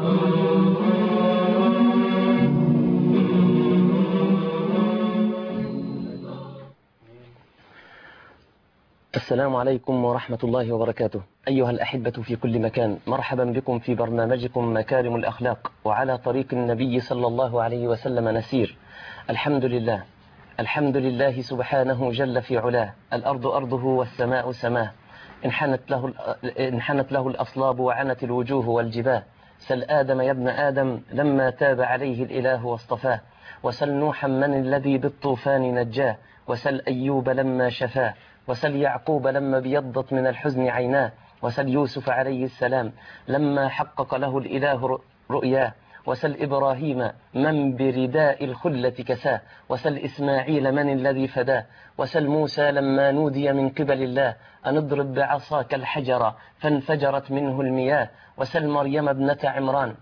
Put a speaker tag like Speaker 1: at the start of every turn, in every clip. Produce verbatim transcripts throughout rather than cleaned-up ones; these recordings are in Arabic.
Speaker 1: السلام عليكم ورحمة الله وبركاته. أيها الأحبة في كل مكان، مرحبا بكم في برنامجكم مكارم الأخلاق، وعلى طريق النبي صلى الله عليه وسلم نسير. الحمد لله، الحمد لله سبحانه جل في علاه، الأرض أرضه والسماء سماه، انحنت له, انحنت له الأصلاب وعنت الوجوه والجباه. سل آدم يا ابن آدم لما تاب عليه الإله واصطفاه، وسل نوحا من الذي بالطوفان نجاه، وسل أيوب لما شفاه، وسل يعقوب لما بيضت من الحزن عيناه، وسل يوسف عليه السلام لما حقق له الإله رؤياه، وسل إبراهيم من برداء الخلة كساه، وسل إسماعيل من الذي فداه، وسل موسى لما نودي من قبل الله أن اضرب بعصاك الحجر فانفجرت منه المياه، وسل مريم ابنة عمران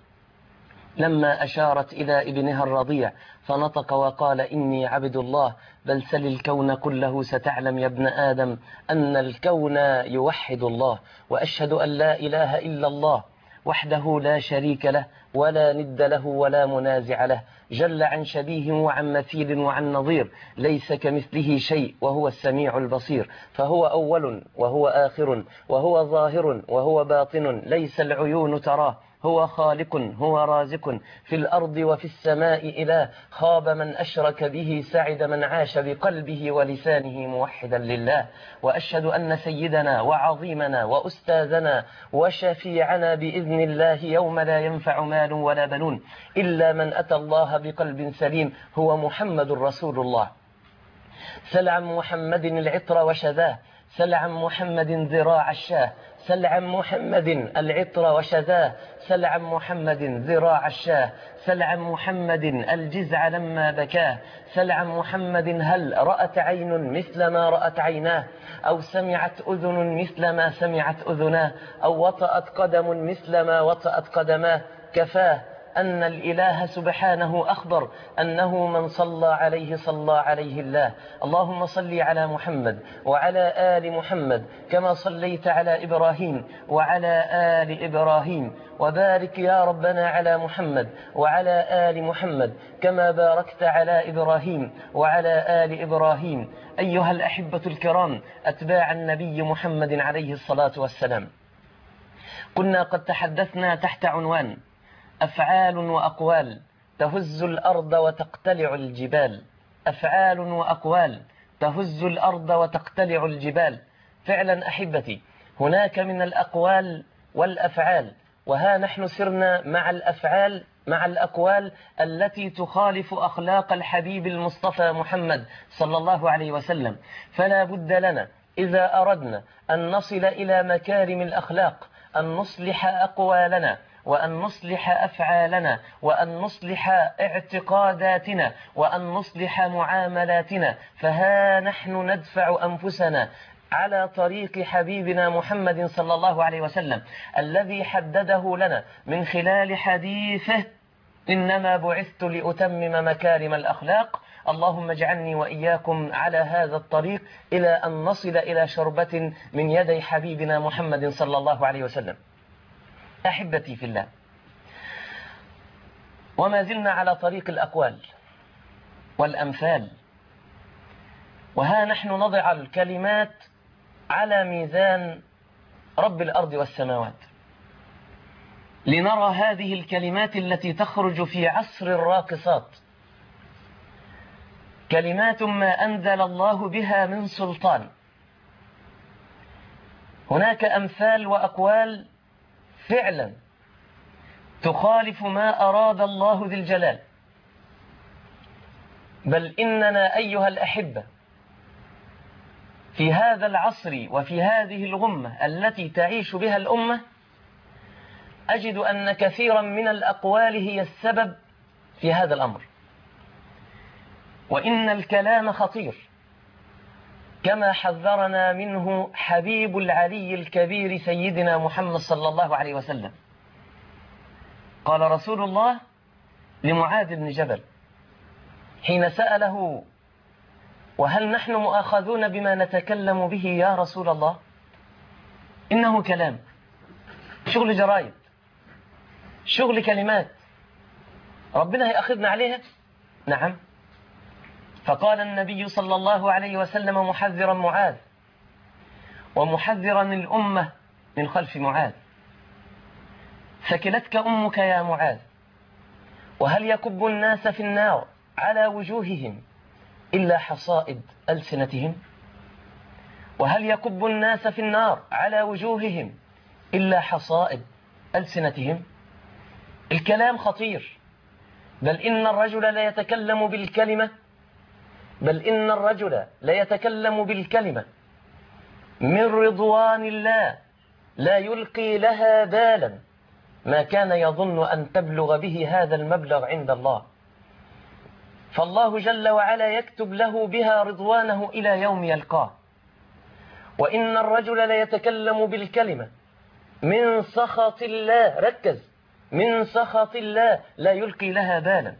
Speaker 1: لما أشارت إلى ابنها الرضيع فنطق وقال إني عبد الله. بل سل الكون كله ستعلم يا ابن آدم أن الكون يوحد الله، وأشهد أن لا إله إلا الله وحده لا شريك له ولا ند له ولا منازع له، جل عن شبيه وعن مثيل وعن نظير، ليس كمثله شيء وهو السميع البصير. فهو أول وهو آخر وهو ظاهر وهو باطن، ليس العيون تراه، هو خالق هو رازق في الأرض وفي السماء إله. خاب من أشرك به، سعد من عاش بقلبه ولسانه موحدا لله. وأشهد أن سيدنا وعظيمنا وأستاذنا وشفيعنا بإذن الله يوم لا ينفع مال ولا بنون إلا من أتى الله بقلب سليم هو محمد رسول الله. سل عن محمد العطر وشذاه، سل عن محمد ذراع الشاه، سل عن محمد العطر وشذاه، سل عن محمد ذراع الشاه، سل عن محمد الجزع لما بكاه، سل عن محمد هل رأت عين مثل ما رأت عيناه، أو سمعت أذن مثل ما سمعت أذناه، أو وطأت قدم مثل ما وطأت قدماه. كفاه أن الإله سبحانه أخبر أنه من صلى عليه صلى عليه الله. اللهم صل على محمد وعلى آل محمد كما صليت على إبراهيم وعلى آل إبراهيم، وبارك يا ربنا على محمد وعلى آل محمد كما باركت على إبراهيم وعلى آل إبراهيم. أيها الأحبة الكرام أتباع النبي محمد عليه الصلاة والسلام، كنا قد تحدثنا تحت عنوان أفعال وأقوال تهز الأرض وتقتلع الجبال. أفعال وأقوال تهز الأرض وتقتلع الجبال. فعلا أحبتي، هناك من الأقوال والأفعال، وها نحن سرنا مع الأفعال مع الأقوال التي تخالف أخلاق الحبيب المصطفى محمد صلى الله عليه وسلم. فلا بد لنا إذا أردنا أن نصل إلى مكارم الأخلاق أن نصلح أقوالنا، وأن نصلح أفعالنا، وأن نصلح اعتقاداتنا، وأن نصلح معاملاتنا. فها نحن ندفع أنفسنا على طريق حبيبنا محمد صلى الله عليه وسلم الذي حدده لنا من خلال حديثه إنما بعثت لأتمم مكارم الأخلاق. اللهم اجعلني وإياكم على هذا الطريق إلى أن نصل إلى شربة من يدي حبيبنا محمد صلى الله عليه وسلم. أحبتي في الله، وما زلنا على طريق الأقوال والأمثال، وها نحن نضع الكلمات على ميزان رب الأرض والسماوات لنرى هذه الكلمات التي تخرج في عصر الراقصات، كلمات ما أنزل الله بها من سلطان. هناك أمثال وأقوال فعلا تخالف ما أراد الله ذي الجلال، بل إننا أيها الأحبة في هذا العصر وفي هذه الغمة التي تعيش بها الأمة أجد أن كثيرا من الأقوال هي السبب في هذا الأمر. وإن الكلام خطير كما حذرنا منه حبيب العلي الكبير سيدنا محمد صلى الله عليه وسلم. قال رسول الله لمعاذ بن جبل حين سأله: وهل نحن مؤاخذون بما نتكلم به يا رسول الله؟ إنه كلام، شغل جرايد، شغل كلمات ربنا هيأخذنا عليها. نعم. فقال النبي صلى الله عليه وسلم محذرا معاذ ومحذرا الأمة من خلف معاذ: ثكلتك أمك يا معاذ، وهل يكب الناس في النار على وجوههم إلا حصائد ألسنتهم؟ وهل يكب الناس في النار على وجوههم إلا حصائد ألسنتهم؟ الكلام خطير، بل إن الرجل لا يتكلم بالكلمة بل إن الرجل لا يتكلم بالكلمة من رضوان الله لا يلقي لها بالا ما كان يظن أن تبلغ به هذا المبلغ عند الله، فالله جل وعلا يكتب له بها رضوانه إلى يوم يلقاه. وإن الرجل لا يتكلم بالكلمة من سخط الله، ركز، من سخط الله لا يلقي لها بالا،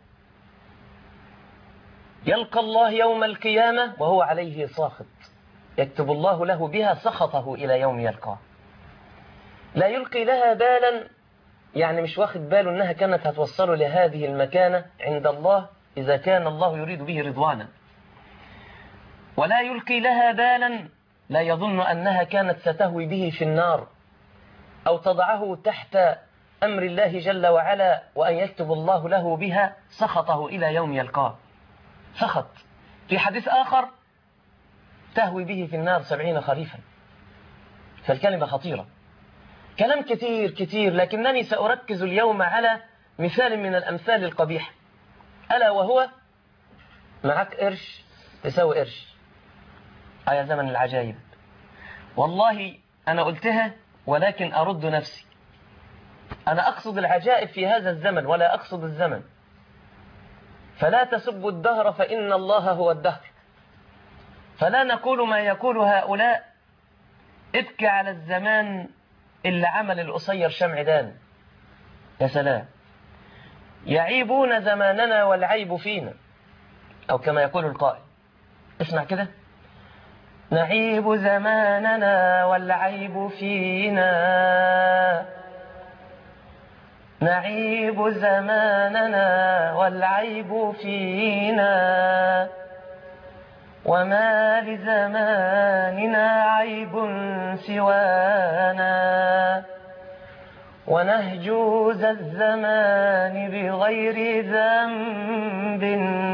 Speaker 1: يلقى الله يوم القيامة وهو عليه ساخط، يكتب الله له بها سخطه إلى يوم يلقاه. لا يلقي لها بالا يعني مش واخد باله أنها كانت هتوصله لهذه المكانة عند الله إذا كان الله يريد به رضوانا. ولا يلقي لها بالا لا يظن أنها كانت ستهوي به في النار أو تضعه تحت أمر الله جل وعلا وأن يكتب الله له بها سخطه إلى يوم يلقاه. سخط. في حديث آخر: تهوي به في النار سبعين خريفا. فالكلمة خطيرة. كلام كتير كتير، لكنني سأركز اليوم على مثال من الأمثال القبيحة، ألا وهو: معك قرش تساوي قرش. آه يا زمن العجائب، والله أنا قلتها ولكن أرد نفسي. أنا أقصد العجائب في هذا الزمن ولا أقصد الزمن. فلا تسبوا الدهر فإن الله هو الدهر. فلا نقول ما يقول هؤلاء: ابكي على الزمان اللي عمل القصير شمعدان. يا سلام، يعيبون زماننا والعيب فينا، أو كما يقول القائل، اسمع كده: نعيب زماننا والعيب فينا، نعيب زماننا والعيب فينا، وما لزماننا عيب سوانا، ونهجوز الزمان بغير ذنب،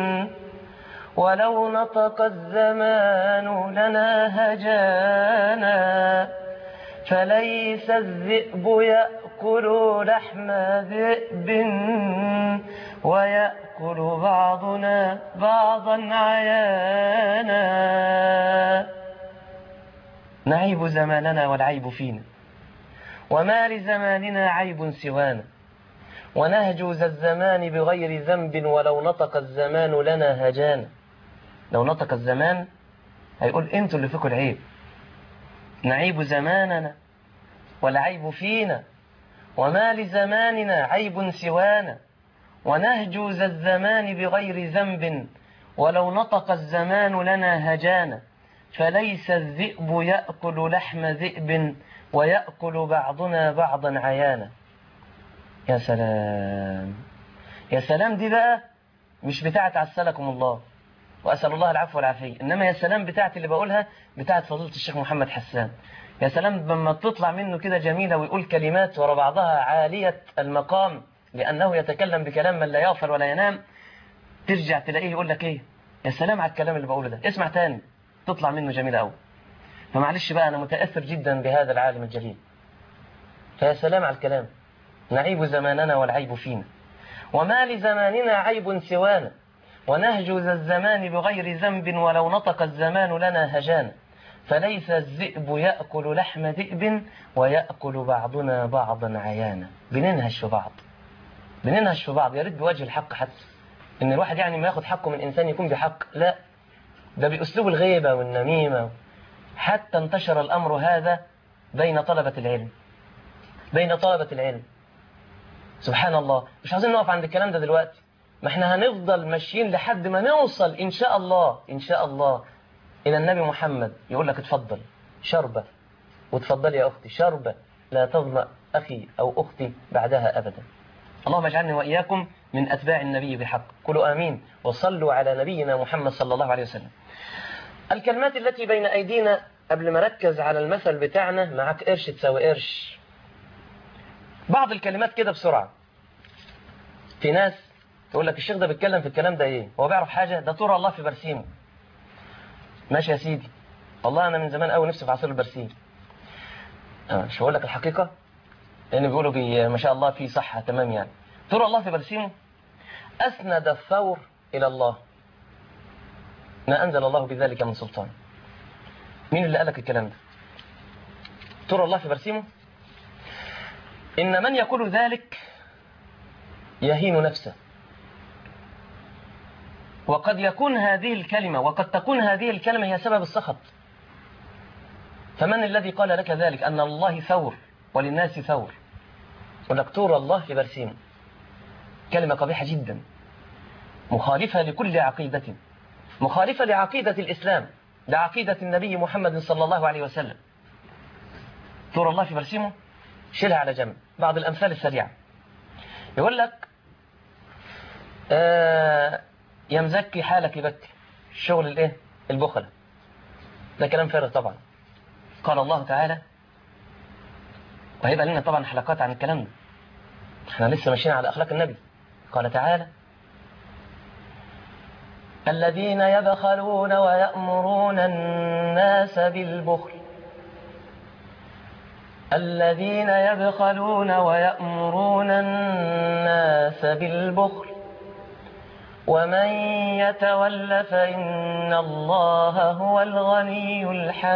Speaker 1: ولو نطق الزمان لنا هجانا، فليس الذئب يأكل لحم ذئب، ويأكل بعضنا بعضا عيانا. نعيب زماننا والعيب فينا، وما لزماننا عيب سوانا، ونهجوز الزمان بغير ذنب، ولو نطق الزمان لنا هجانا. لو نطق الزمان هيقول انتوا اللي فيكم العيب. نعيب زماننا والعيب فينا، وما لزماننا عيب سوانا، ونهجوز الزمان بغير ذنب، ولو نطق الزمان لنا هجانا، فليس الذئب يأكل لحم ذئب، ويأكل بعضنا بعضا عيانا. يا سلام يا سلام، دي بقى مش بتاعت عسلكم الله وأسأل الله العفو والعافية، إنما يا سلام بتاعت اللي بقولها بتاعت فضيلة الشيخ محمد حسان. يا سلام لما تطلع منه كده جميلة ويقول كلمات ورا بعضها عالية المقام، لأنه يتكلم بكلام من لا يغفل ولا ينام. ترجع تلاقيه يقول لك إيه؟ يا سلام على الكلام اللي بقوله ده، اسمع تاني تطلع منه جميلة أوي. فمعلش بقى، أنا متأثر جدا بهذا العالم الجليل. فيا سلام على الكلام. نعيب زماننا والعيب فينا، وما لزماننا عيب سوانا، ونهجز الزمان بغير ذنب، ولو نطق الزمان لنا هجانا، فليس الذئب يأكل لحم ذئب، ويأكل بعضنا بعضا عيانا. بننهش في بعض بننهش في بعض. يا ريت بوجه الحق، حتى إن الواحد يعني ما ياخد حقه من إنسان يكون بحق، لا، ده بأسلوب الغيبة والنميمة. حتى انتشر الأمر هذا بين طلبة العلم بين طلبة العلم سبحان الله. مش عايزين نقف عند الكلام ده دلوقتي، ما احنا هنفضل ماشيين لحد ما نوصل إن شاء الله إن شاء الله إلى النبي محمد يقول لك اتفضل شربة، وتفضل يا أختي شربة، لا تظمأ أخي أو أختي بعدها أبدا. اللهم اجعلني وإياكم من أتباع النبي بحق. قولوا آمين وصلوا على نبينا محمد صلى الله عليه وسلم. الكلمات التي بين أيدينا، قبل ما ركز على المثل بتاعنا معك قرش تساوي قرش، بعض الكلمات كده بسرعة. في ناس تقول لك الشيخ ده بيتكلم في الكلام ده ايه، هو بيعرف حاجة؟ ده طور الله في برسيمه. ماشي يا سيدي، والله أنا من زمان قوي نفسي في عصير البرسيم. أه مش هقول لك الحقيقة لأن بيقولوا بي ما شاء الله في صحة تمام. يعني طور الله في برسيمه أسند الثور إلى الله، ما أنزل الله بذلك من سلطان. مين اللي قالك الكلام ده؟ طور الله في برسيمه. إن من يقول ذلك يهين نفسه، وقد يكون هذه الكلمة وقد تكون هذه الكلمة هي سبب السخط. فمن الذي قال لك ذلك؟ أن الله ثور وللناس ثور. ولك طور الله في برسيمه كلمة قبيحة جدا، مخالفة لكل عقيدة، مخالفة لعقيدة الإسلام، لعقيدة النبي محمد صلى الله عليه وسلم. طور الله في برسيمه شيلها على جنب. بعض الأمثال السريعة يقول لك آه يا مزكي حالك يبكي، الشغل الايه البخلة. ده كلام فارغ طبعا. قال الله تعالى، وهيبقى لنا طبعا حلقات عن الكلام ده، احنا لسه ماشيين على أخلاق النبي. قال تعالى الذين يبخلون ويأمرون الناس بالبخل، الذين يبخلون ويأمرون الناس بالبخل ومن يتول فإن الله هو الغني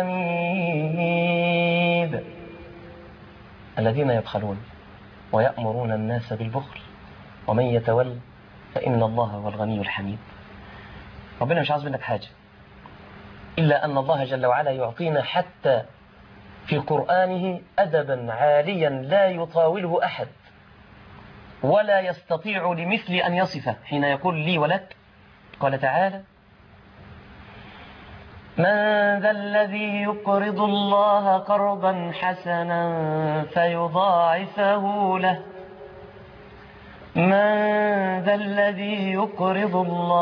Speaker 1: الحميد. الذين يبخلون ويأمرون الناس بالبخل ومن يتول فإن الله هو الغني الحميد. ربنا مش عاوز منك حاجة إلا أن الله جل وعلا يعطينا حتى في قرآنه أدبا عاليا لا يطاوله أحد ولا يستطيع لمثل أن يصفه، حين يقول لي ولك. قال تعالى من ذا الذي يقرض الله قرضا حسنا فيضاعفه له، من ذا الذي يقرض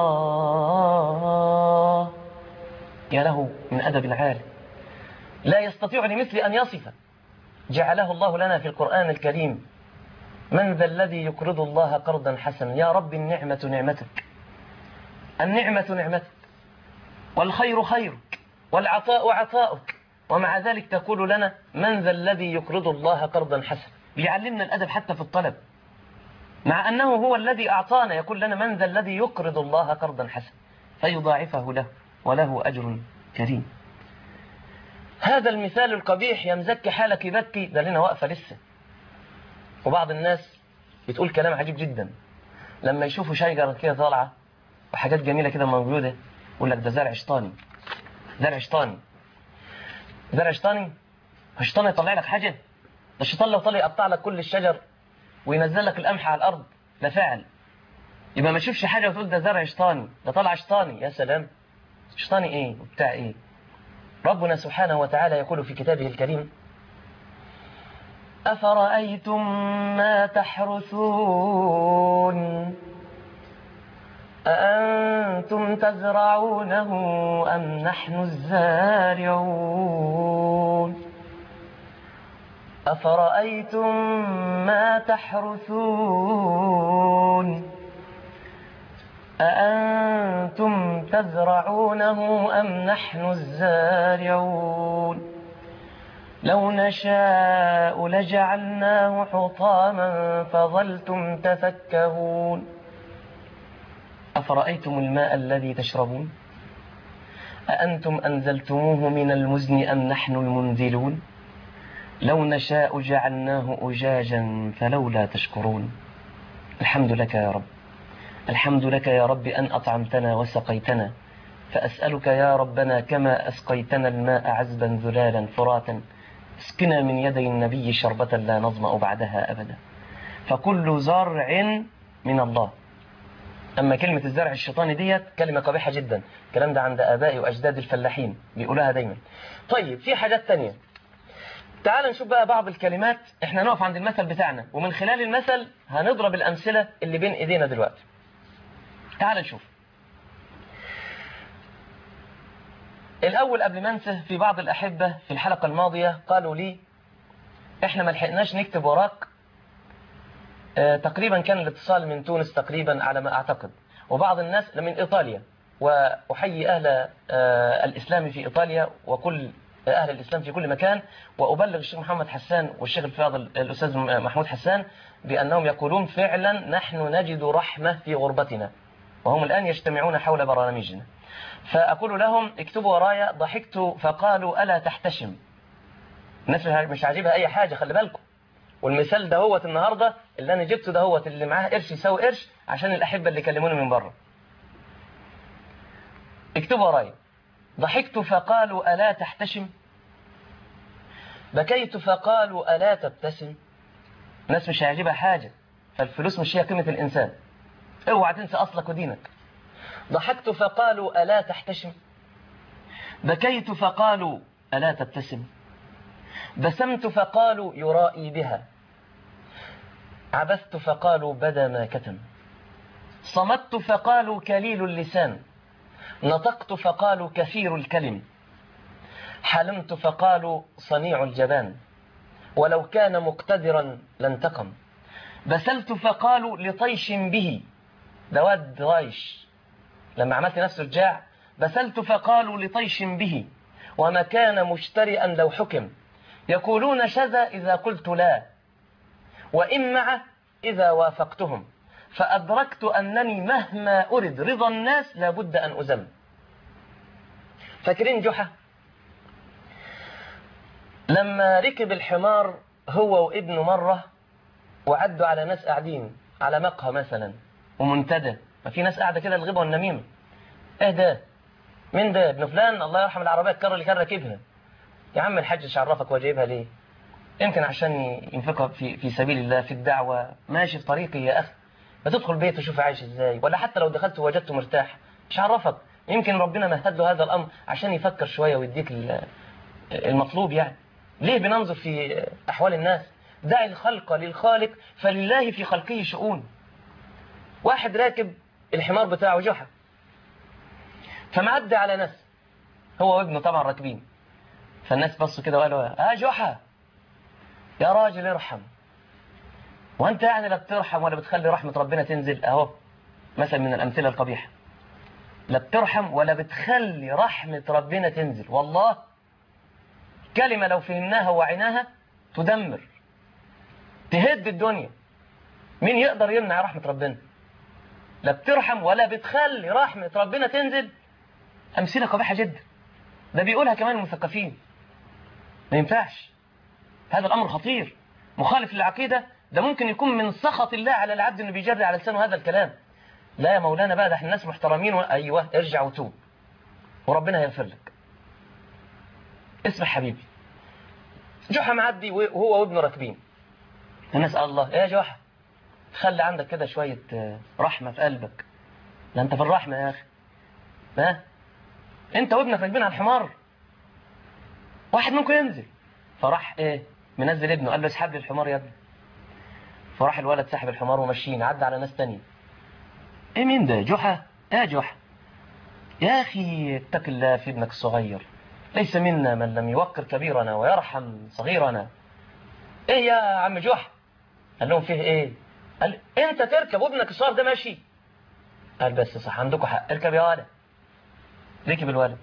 Speaker 1: الله، يا له من أدب العالي لا يستطيع لمثل أن يصفه، جعله الله لنا في القرآن الكريم. من ذا الذي يقرض الله قرضا حسنا. يا رب النعمة نعمتك، النعمة نعمتك، والخير خيرك، والعطاء عطاؤك، ومع ذلك تقول لنا من ذا الذي يقرض الله قرضا حسنا. بيعلمنا الأدب حتى في الطلب، مع أنه هو الذي أعطانا. يقول لنا من ذا الذي يقرض الله قرضا حسنا فيضاعفه له وله أجر كريم. هذا المثال القبيح يا مزكي حالك يبكي ده لنا وقفة لسه. وبعض الناس بتقول كلام عجيب جدا لما يشوفوا شجرة كده طالعة وحاجات جميلة كده موجودة، يقول لك ده زرع شيطاني، زرع شيطاني، زرع شيطاني. الشيطان يطلع لك حاجة؟ ده الشيطان لو طلع يقطع لك كل الشجر وينزل لك القمح على الأرض لفعل. يبقى ما تشوفش حاجة وتقول ده زرع شيطاني، ده طلع شيطاني. يا سلام، شيطاني ايه وبتاع ايه؟ ربنا سبحانه وتعالى يقول في كتابه الكريم أفرأيتم ما تحرثون أأنتم تزرعونه أم نحن الزارعون أفرأيتم ما تحرثون أأنتم تزرعونه أم نحن الزارعون لو نشاء لجعلناه حطاما فظلتم تفكهون أفرأيتم الماء الذي تشربون أأنتم أنزلتموه من المزن أم نحن المنزلون لو نشاء جعلناه أجاجا فلولا تشكرون. الحمد لك يا رب، الحمد لك يا رب أن أطعمتنا وسقيتنا، فأسألك يا ربنا كما أسقيتنا الماء عذبا ذلالا فراتا اسقنا من يدي النبي شربة لا نظمأ بعدها أبدا. فكل زرع من الله. أما كلمة الزرع الشيطاني ديت كلمة قبيحة جدا، الكلام ده عند آبائي وأجداد الفلاحين بيقولها دايما. طيب في حاجات تانية. تعال نشوف بقى بعض الكلمات. احنا نقف عند المثل بتاعنا، ومن خلال المثل هنضرب الأمثلة اللي بين ايدينا دلوقتي. تعال نشوف. الأول قبل ما انسى، في بعض الأحبة في الحلقة الماضية قالوا لي احنا ما لحقناش نكتب وراك. اه تقريبا كان الاتصال من تونس تقريبا على ما أعتقد، وبعض الناس من إيطاليا. وأحيي أهل اه الإسلام في إيطاليا وكل أهل الإسلام في كل مكان، وأبلغ الشيخ محمد حسان والشيخ الفاضل الأستاذ محمود حسان بأنهم يقولون فعلا نحن نجد رحمة في غربتنا، وهم الآن يجتمعون حول برامجنا. فأقول لهم اكتبوا ورايا: ضحكت فقالوا ألا تحتشم. الناس مش عاجبها أي حاجة، خلي بالكم. والمثال ده هو النهاردة اللي أنا جبته، ده هو اللي معاه قرش يساوي قرش، عشان الأحبة اللي كلموني من بره. اكتبوا ورايا: ضحكت فقالوا ألا تحتشم، بكيت فقالوا ألا تبتسم. الناس مش هيعجبها حاجة، فالفلوس مش هي قيمة الإنسان. اوعى تنسى أصلك ودينك. ضحكت فقالوا ألا تحتشم، بكيت فقالوا ألا تبتسم، بسمت فقالوا يرائي بها، عبثت فقالوا بدا ما كتم، صمت فقالوا كليل اللسان، نطقت فقالوا كثير الكلم، حلمت فقالوا صنيع الجبان، ولو كان مقتدرا لانتقم، بسلت فقالوا لطيش به. ده واد رايش لما عملت نفسه رجاع. بسلت فقالوا لطيش به، وما كان مشترئا لو حكم، يقولون شذا إذا قلت لا، وإن مع إذا وافقتهم، فأدركت أنني مهما أرد رضا الناس لابد أن أزم. فاكرين جحا لما ركب الحمار هو وابنه مرة، وعدوا على ناس قاعدين على مقهى مثلا ومنتدى، ما في ناس قاعدة كده الغيبة والنميمة. ايه ده؟ مين ده؟ ابن فلان، الله يرحم العربية الكرة اللي كان راكبها. يا عم الحاج مش عرفك وجايبها ليه؟ يمكن عشان ينفقها في في سبيل الله في الدعوة، ماشي في طريقي يا أخي. بتدخل بيته وشوف عايش ازاي، ولا حتى لو دخلت وجدته مرتاح، مش عرفك. يمكن ربنا مهد له هذا الأمر عشان يفكر شوية ويديك المطلوب. يعني ليه بننظر في أحوال الناس؟ دع الخلق للخالق فلله في خلقه شؤون. واحد راكب الحمار بتاعه جحا، فمعدي على ناس هو وابنه طبعا راكبين، فالناس بصوا كده وقالوا: اه جحا يا راجل ارحم، وانت يعني لا بترحم ولا بتخلي رحمة ربنا تنزل. اهو مثلا من الأمثلة القبيحة، لا بترحم ولا بتخلي رحمة ربنا تنزل. والله كلمة لو فهمناها ووعيناها تدمر، تهد الدنيا. مين يقدر يمنع رحمة ربنا؟ لا بترحم ولا بتخلي رحمة ربنا تنزل. أمثلة قبيحة جدا، ده بيقولها كمان المثقفين. ما ينفعش، هذا الأمر خطير مخالف للعقيدة. ده ممكن يكون من سخط الله على العبد انه بيجري على لسانه هذا الكلام. لا يا مولانا بقى، ده احنا الناس محترمين. ايوه ارجع وتوب وربنا يغفر لك. اسمع حبيبي، جحا معدي وهو وابنه راكبين. الناس قال الله: ايه يا جحا، خلي عندك كده شوية رحمة في قلبك. لا انت في الرحمة يا اخي، ها انت وابنك راكبين على الحمار، واحد منكم ينزل. فراح ايه منزل ابنه، قال له: اسحب لي الحمار يا ابني. فراح الولد سحب الحمار ومشيين، عدى على ناس تانية. ايه مين ده؟ جحا؟ ايه جحا يا اخي، اتق الله في ابنك الصغير، ليس منا من لم يوقر كبيرنا ويرحم صغيرنا. ايه يا عم جحا؟ قال لهم: فيه ايه؟ قال: انت تركب وابنك الصغير ده ماشي. قال: بس صح، عندكم حق، اركب يا ولد. ركب الولد،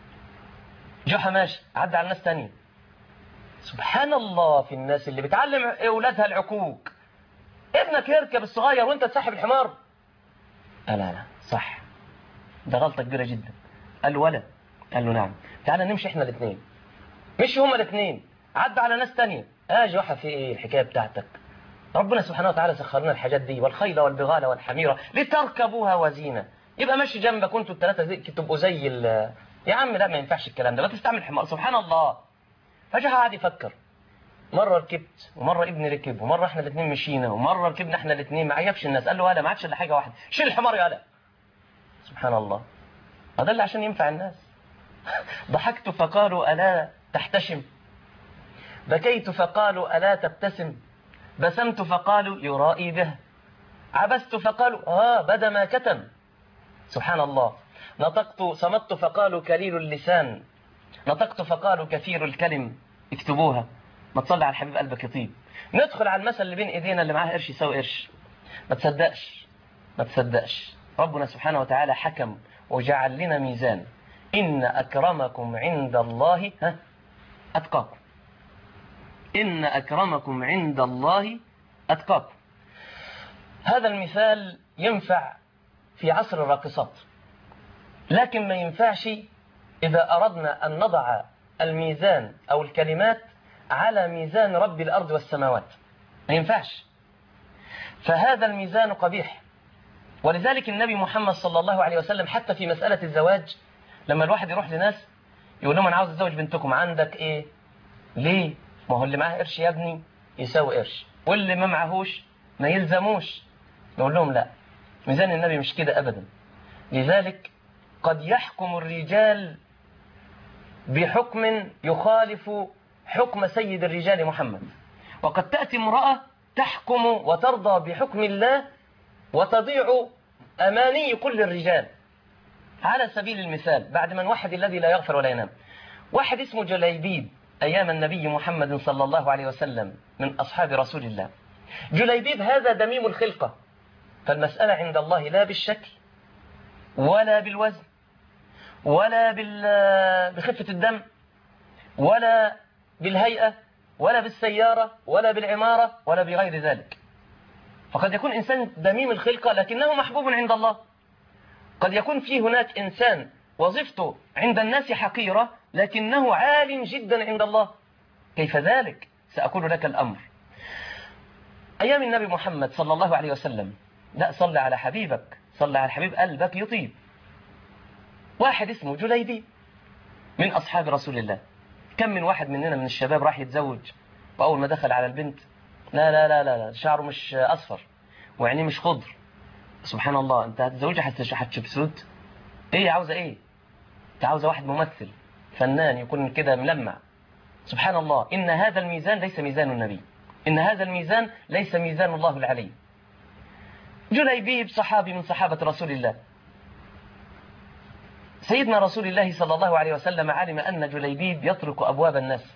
Speaker 1: جحا ماشي، عدى على ناس تانية. سبحان الله في الناس اللي بتعلم اولادها العقوق. ابنك يركب الصغير وانت تسحب الحمار؟ لا لا صح، ده غلطة كبيرة جدا. قال له: ولد. قال له: نعم. تعالى نمشي احنا الاثنين. مشي هما الاثنين، عدى على ناس تانية. اه جحا في ايه الحكاية بتاعتك؟ ربنا سبحانه وتعالى سخرنا الحاجات دي، والخيل والبغال والحميرة لتركبوها وزينة. يبقى ماشي جنبك وانتوا الثلاثة زي تبقوا زي ال يا عم لا ما ينفعش الكلام ده، ما تستعمل حمار. سبحان الله. فجحا قعد يفكر، مرة ركبت ومرة ابني ركب ومرة احنا الاثنين مشينا ومرة ركبنا احنا الاثنين، ما عيبش الناس. قال له: هلا ما عادش الا حاجة واحدة، شيل الحمار يا هلا. سبحان الله، هذا اللي عشان ينفع الناس. ضحكت فقالوا ألا تحتشم، بكيت فقالوا ألا تبتسم، بسمت فقالوا يرائي به، عبست فقالوا آه بدا ما كتم. سبحان الله. نطقت صمت فقالوا كليل اللسان، نطقت فقالوا كثير الكلم. اكتبوها، ما تصلي على الحبيب قلبك يطيب. ندخل على المثل اللي بين ايدينا اللي معاه قرش يساوي قرش. ما تصدقش ما تصدقش ربنا سبحانه وتعالى حكم وجعل لنا ميزان. إن أكرمكم عند الله ها أتقاكم. إن أكرمكم عند الله أتقاكم. هذا المثال ينفع في عصر الراقصات، لكن ما ينفعش إذا أردنا أن نضع الميزان أو الكلمات على ميزان رب الأرض والسماوات. ما ينفعش، فهذا الميزان قبيح. ولذلك النبي محمد صلى الله عليه وسلم حتى في مسألة الزواج، لما الواحد يروح لناس يقول لهم أنا عاوز أتزوج بنتكم، عندك إيه؟ ليه؟ ما هو اللي معاه قرش يا ابني يساوي قرش، واللي ما معهوش ما يلزموش. نقول لهم لا، ميزان النبي مش كده أبدا. لذلك قد يحكم الرجال بحكم يخالف حكم سيد الرجال محمد، وقد تأتي امرأة تحكم وترضى بحكم الله وتضيع أماني كل الرجال. على سبيل المثال، بعد من وحد الذي لا يغفر ولا ينام، واحد اسمه جليبيب أيام النبي محمد صلى الله عليه وسلم من أصحاب رسول الله. جليبيب هذا دميم الخلقة، فالمسألة عند الله لا بالشكل ولا بالوزن ولا بخفة الدم ولا بالهيئة ولا بالسيارة ولا بالعمارة ولا بغير ذلك. فقد يكون إنسان دميم الخلقة لكنه محبوب عند الله. قد يكون في هناك إنسان وظيفته عند الناس حقيرة لكنه عال جدا عند الله. كيف ذلك؟ سأقول لك الأمر. أيام النبي محمد صلى الله عليه وسلم، لا صلى على حبيبك، صلى على حبيب قلبك يطيب. واحد اسمه جليبيب من أصحاب رسول الله. كم من واحد مننا من الشباب راح يتزوج، وأول ما دخل على البنت لا لا لا لا, لا شعره مش أصفر وعينيه مش خضر. سبحان الله، أنت هتتزوجها هتشوف سود؟ إيه عاوزة إيه؟ أنت عاوزة واحد ممثل فنان يكون كده ملمع. سبحان الله، إن هذا الميزان ليس ميزان النبي، إن هذا الميزان ليس ميزان الله العلي. جليبيب صحابي من صحابة رسول الله. سيدنا رسول الله صلى الله عليه وسلم علم أن جليبيب يطرق أبواب الناس،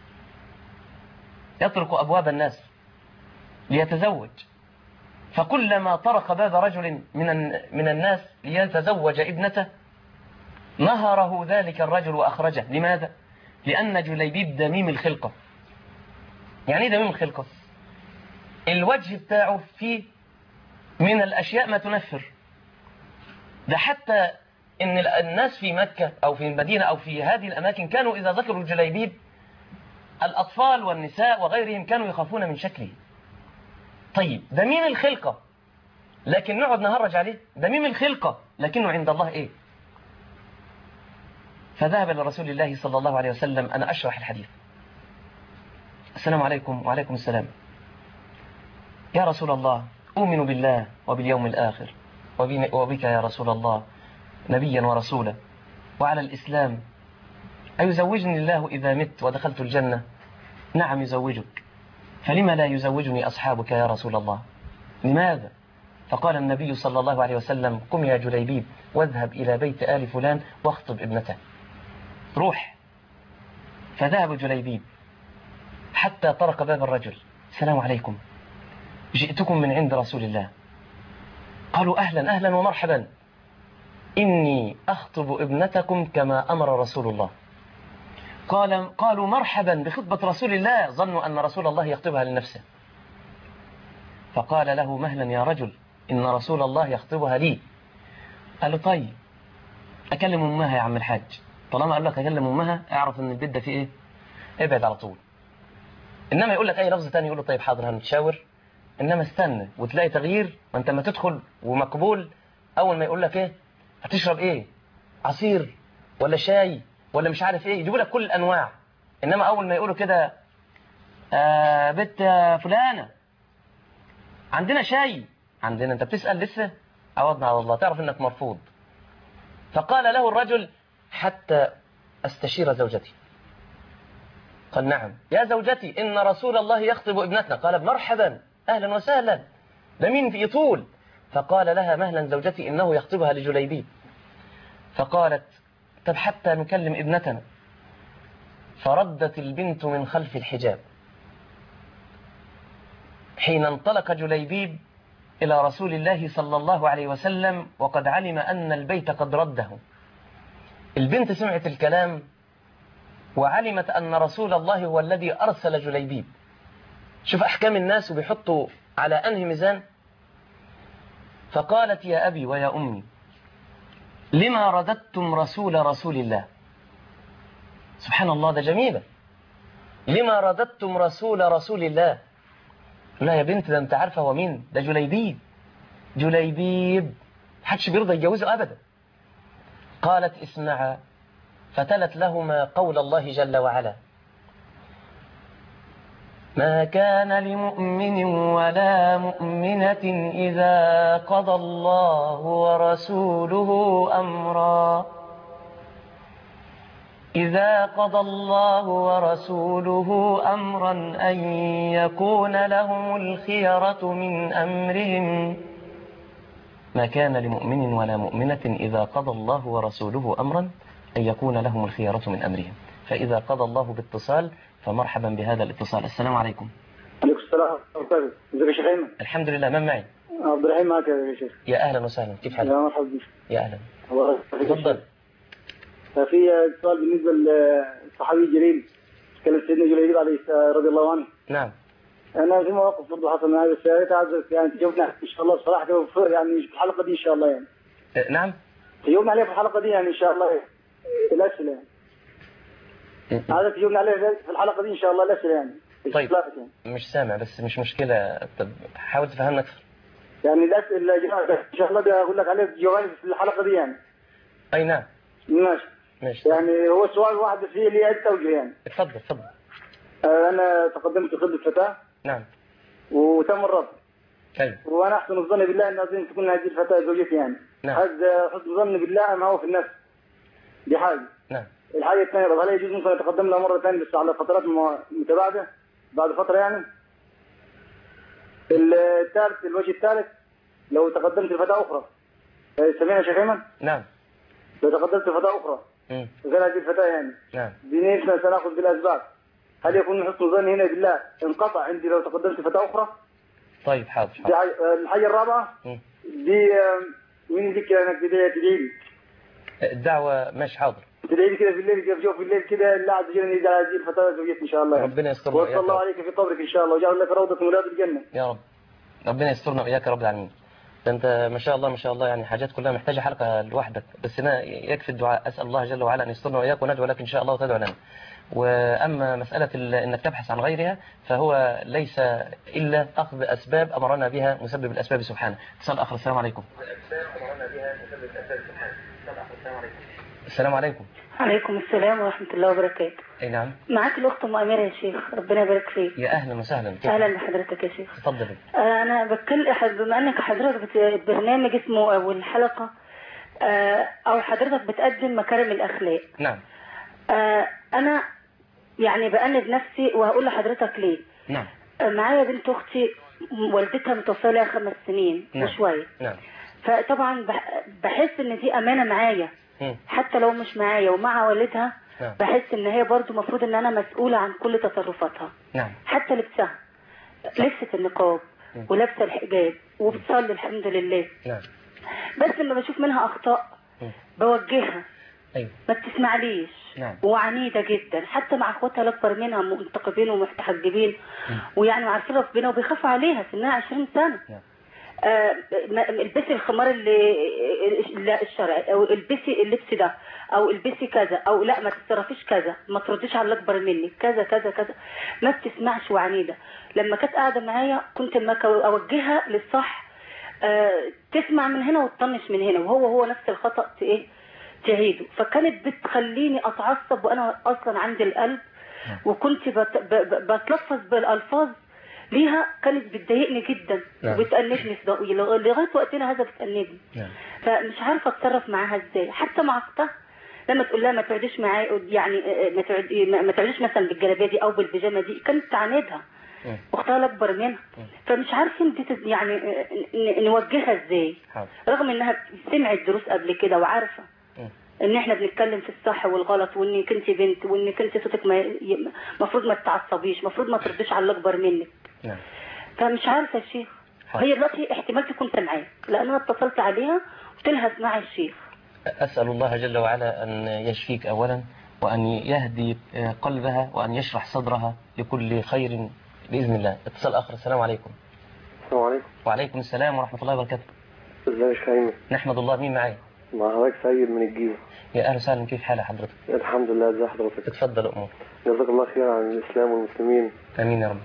Speaker 1: يطرق أبواب الناس ليتزوج، فكلما طرق باب رجل من من الناس ليتزوج ابنته نهره ذلك الرجل وأخرجه. لماذا؟ لأن جليبيب دميم الخلقة. يعني ايه دميم الخلقة؟ الوجه بتاعه فيه من الأشياء ما تنفر. ده حتى إن الناس في مكة أو في المدينة أو في هذه الأماكن كانوا إذا ذكروا جليبيب الأطفال والنساء وغيرهم كانوا يخافون من شكله. طيب دميم الخلقة لكن نقعد نهرج عليه؟ دميم الخلقة لكنه عند الله إيه؟ فذهب لرسول الله صلى الله عليه وسلم. أنا أشرح الحديث. السلام عليكم. وعليكم السلام. يا رسول الله، أؤمن بالله وباليوم الآخر وبك يا رسول الله نبيا ورسولا وعلى الإسلام، أيزوجني الله إذا مت ودخلت الجنة؟ نعم يزوجك. فلما لا يزوجني أصحابك يا رسول الله؟ لماذا؟ فقال النبي صلى الله عليه وسلم: قم يا جليبيب واذهب إلى بيت آل فلان واخطب ابنته. روح. فذهب جليبيب حتى طرق باب الرجل. السلام عليكم، جئتكم من عند رسول الله. قالوا أهلا أهلا ومرحبا، إني أخطب ابنتكم كما أمر رسول الله. قال قالوا مرحبا بخطبة رسول الله، ظنوا أن رسول الله يخطبها لنفسه. فقال له: مهلا يا رجل، إن رسول الله يخطبها لي. قال له: طيب أكلم أمها يا عم الحاج. طالما قال لك أكلم أمها اعرف أن البيت ده فيه إيه، ابعد على طول. إنما يقول لك أي لفظ تاني يقول له: طيب حاضر هنتشاور. إنما استنى وتلاقي تغيير، وأنت ما تدخل ومقبول أول ما يقول لك إيه هتشرب إيه، عصير ولا شاي ولا مش عارف إيه، يجيبوا لك كل الأنواع. إنما أول ما يقولوا كده آه بنت فلانة عندنا شاي، عندنا، أنت بتسأل لسه، عوضنا على الله، تعرف إنك مرفوض. فقال له الرجل: حتى أستشير زوجتي. قال نعم. يا زوجتي إن رسول الله يخطب ابنتنا. قال مرحبا أهلا وسهلا، ده مين في طول؟ فقال لها مهلا زوجتي إنه يخطبها لجليبيب. فقالت طب حتى نكلم ابنتنا. فردت البنت من خلف الحجاب. حين انطلق جليبيب إلى رسول الله صلى الله عليه وسلم وقد علم أن البيت قد رده، البنت سمعت الكلام وعلمت أن رسول الله هو الذي أرسل جليبيب. شوف أحكام الناس وبيحطوا على أنهي ميزان. فقالت يا أبي ويا أمي لما رددتم رسول رسول الله. سبحان الله، ده جميلة. لما رددتم رسول رسول الله. لا يا بنت، ده انت عارفة هو مين؟ ده جليبيب. جليبيب محدش بيرضى يتجوزه أبدا. قالت اسمعا. فتلت لهما قول الله جل وعلا ما كان لمؤمن ولا مؤمنة إذا قضى الله ورسوله أمرا إذا قضى الله ورسوله أمرا أن يكون لهم الخيرة من أمرهم. ما كان لمؤمن ولا مؤمنة إذا قضى الله ورسوله أمرا أن يكون لهم الخيرة من أمرهم. فإذا قضى الله باتصال فمرحبا بهذا الاتصال. السلام عليكم.
Speaker 2: عليكم السلام. ازيك يا شيخ ايمن؟
Speaker 1: الحمد لله. من معي؟
Speaker 2: عبد الرحيم معك يا شيخ.
Speaker 1: يا أهلا وسهلا، كيف حالك؟
Speaker 2: يا مرحبا بك.
Speaker 1: يا أهلا.
Speaker 2: تفضل. في سؤال بالنسبة للصحابي الجليل كلام سيدنا جليبيب عليه رضي الله عنه.
Speaker 1: نعم.
Speaker 2: أنا في مواقف برضه حصل معي، بس يا ريت عايزك يعني تجاوبنا إن شاء الله بصراحة يعني في الحلقة دي إن شاء الله يعني.
Speaker 1: أه نعم.
Speaker 2: تجاوبنا عليها في الحلقة دي يعني إن شاء الله الأسئلة يعني. عايزك تجاوبنا عليها في الحلقة دي إن شاء الله الأسئلة يعني.
Speaker 1: طيب يعني. مش سامع بس مش مشكلة. طب حاول تفهمنا أكثر.
Speaker 2: يعني الأسئلة إن شاء الله أقول لك عليها جواب في الحلقة دي يعني.
Speaker 1: أي نعم.
Speaker 2: ماشي.
Speaker 1: ماشي.
Speaker 2: يعني هو السؤال واحد فيه لي عدة توجه يعني.
Speaker 1: اتفضل اتفضل.
Speaker 2: أنا تقدمت خدمة فتاة.
Speaker 1: نعم.
Speaker 2: وتم الرفض.
Speaker 1: طيب.
Speaker 2: وأنا أحسن الظن بالله أن لازم تكون هذه الفتاة زوجتي يعني.
Speaker 1: نعم.
Speaker 2: هذا حسن ظن بالله ما هو في النفس. دي حاجة.
Speaker 1: نعم.
Speaker 2: الحاجة الثانية، طب هل يجوز ممكن أتقدم لها مرة ثانية بس على فترات متباعدة بعد فترة يعني؟ الثالث، الوجه الثالث، لو تقدمت لفتاة أخرى سمعنا شيخ أيمن؟
Speaker 1: نعم.
Speaker 2: لو تقدمت لفتاة أخرى
Speaker 1: امم
Speaker 2: غير هذه الفتاة يعني.
Speaker 1: نعم.
Speaker 2: بنيتنا سنأخذ بالأسباب. هل يكون حسن ظني هنا بالله انقطع عندي لو تقدمت لفتاة أخرى؟
Speaker 1: طيب حاضر حاضر.
Speaker 2: الحاجة الرابعة
Speaker 1: مم.
Speaker 2: دي مين يديك انك تدعي لي؟
Speaker 1: الدعوة ماشي حاضر.
Speaker 2: تدعي لي كده في الليل، كيف جوف في الليل كده الله عز وجل يجعل هذه الفتاة زوجتي ان شاء الله.
Speaker 1: ربنا يسترنا
Speaker 2: وصلى الله عليك في قبرك ان شاء الله وجعل لك روضة من رياض الجنة.
Speaker 1: يا رب. ربنا يسترنا وإياك يا رب العالمين. ده انت ما شاء الله ما شاء الله يعني حاجات كلها محتاجة حلقة لوحدك، بس هنا يكفي الدعاء. أسأل الله جل وعلا أن يسترنا وإياك وندعو لك إن شاء الله وتدعو لنا. وأما مسألة أنك تبحث عن غيرها فهو ليس إلا أخذ أسباب أمرنا بها مسبب الأسباب سبحانه. اتصال آخر. السلام عليكم. السلام عليكم.
Speaker 3: عليكم السلام ورحمة الله وبركاته.
Speaker 1: أي نعم.
Speaker 3: معاك الأخت أم أميرة يا شيخ، ربنا يبارك فيك.
Speaker 1: يا أهلا وسهلا.
Speaker 3: أهلا بحضرتك يا شيخ.
Speaker 1: تفضل.
Speaker 3: أنا بتكلم بما أنك حضرتك برنامج اسمه أو الحلقة أو حضرتك بتقدم مكارم الأخلاق.
Speaker 1: نعم.
Speaker 3: أنا يعني بأند نفسي وهقول لحضرتك ليه.
Speaker 1: نعم.
Speaker 3: معايا بنت أختي والدتها متوفية لها خمس سنين
Speaker 1: نعم.
Speaker 3: وشوية.
Speaker 1: نعم.
Speaker 3: فطبعا بحس إن دي أمانة معايا حتى لو مش معايا ومع والدها. نعم. بحس ان هي برضو مفروض ان انا مسؤولة عن كل تصرفاتها.
Speaker 1: نعم.
Speaker 3: حتى لبسها، لبست النقاب ولابسه الحجاب وبتصلي الحمد لله.
Speaker 1: نعم.
Speaker 3: بس لما بشوف منها اخطاء بوجهها.
Speaker 1: ايوه.
Speaker 3: ما بتسمعليش.
Speaker 1: نعم.
Speaker 3: وعنيدة جدا حتى مع اخواتها الاكبر منها منتقبين ومحتحجبين ويعني عارفين ربنا وبيخافوا عليها سنها عشرين سنة. نعم. آه البسي الخمار اللي الشرعي او البسي اللبس ده او البسي كذا او لا ما تتصرفيش كذا ما ترديش على الاكبر منك كذا كذا كذا. ما بتسمعش وعنيده. لما كانت قاعده معايا كنت ما اوجهها للصح آه تسمع من هنا وتطنش من هنا وهو هو نفس الخطا ايه تعيده. فكانت بتخليني اتعصب وانا اصلا عندي القلب وكنت بتلفظ بالالفاظ ليها كانت بتضايقني جدا. نعم. وبتأنبني لغايه وقتنا هذا بتأنبني. نعم. فمش عارفه اتصرف معاها ازاي. حتى مع اختها لما تقول لها ما تقعديش معايا يعني ما تقعدي ما تقعديش مثلا بالجلابيه دي او بالبيجامه دي، كانت تعاندها واختها الاكبر منها. فمش عارفين دي يعني نوجهها ازاي، رغم انها سمعت دروس قبل كده وعارفه ان احنا بنتكلم في الصح والغلط، وانك انت بنت، وانك انت صوتك المفروض ما تتعصبيش، المفروض ما ترديش على الاكبر منك. فمش عارفه يا شيخ، هي دلوقتي احتمال تكون سامعاك، لان انا اتصلت عليها قلت لها اسمعي الشيخ.
Speaker 1: اسال الله جل وعلا ان يشفيك اولا، وان يهدي قلبها، وان يشرح صدرها لكل خير باذن الله. اتصال اخر. السلام عليكم.
Speaker 4: السلام عليكم.
Speaker 1: وعليكم السلام ورحمه الله وبركاته.
Speaker 4: ازيك يا شيماء؟
Speaker 1: نحمد الله. مين معايا؟
Speaker 4: مع حضرتك سيد من الجيزه.
Speaker 1: يا اهلا وسهلا، كيف حال حضرتك؟
Speaker 4: الحمد لله. ازي حضرتك؟
Speaker 1: اتفضل امور.
Speaker 4: جزاك الله خير عن الاسلام والمسلمين.
Speaker 1: امين يا رب.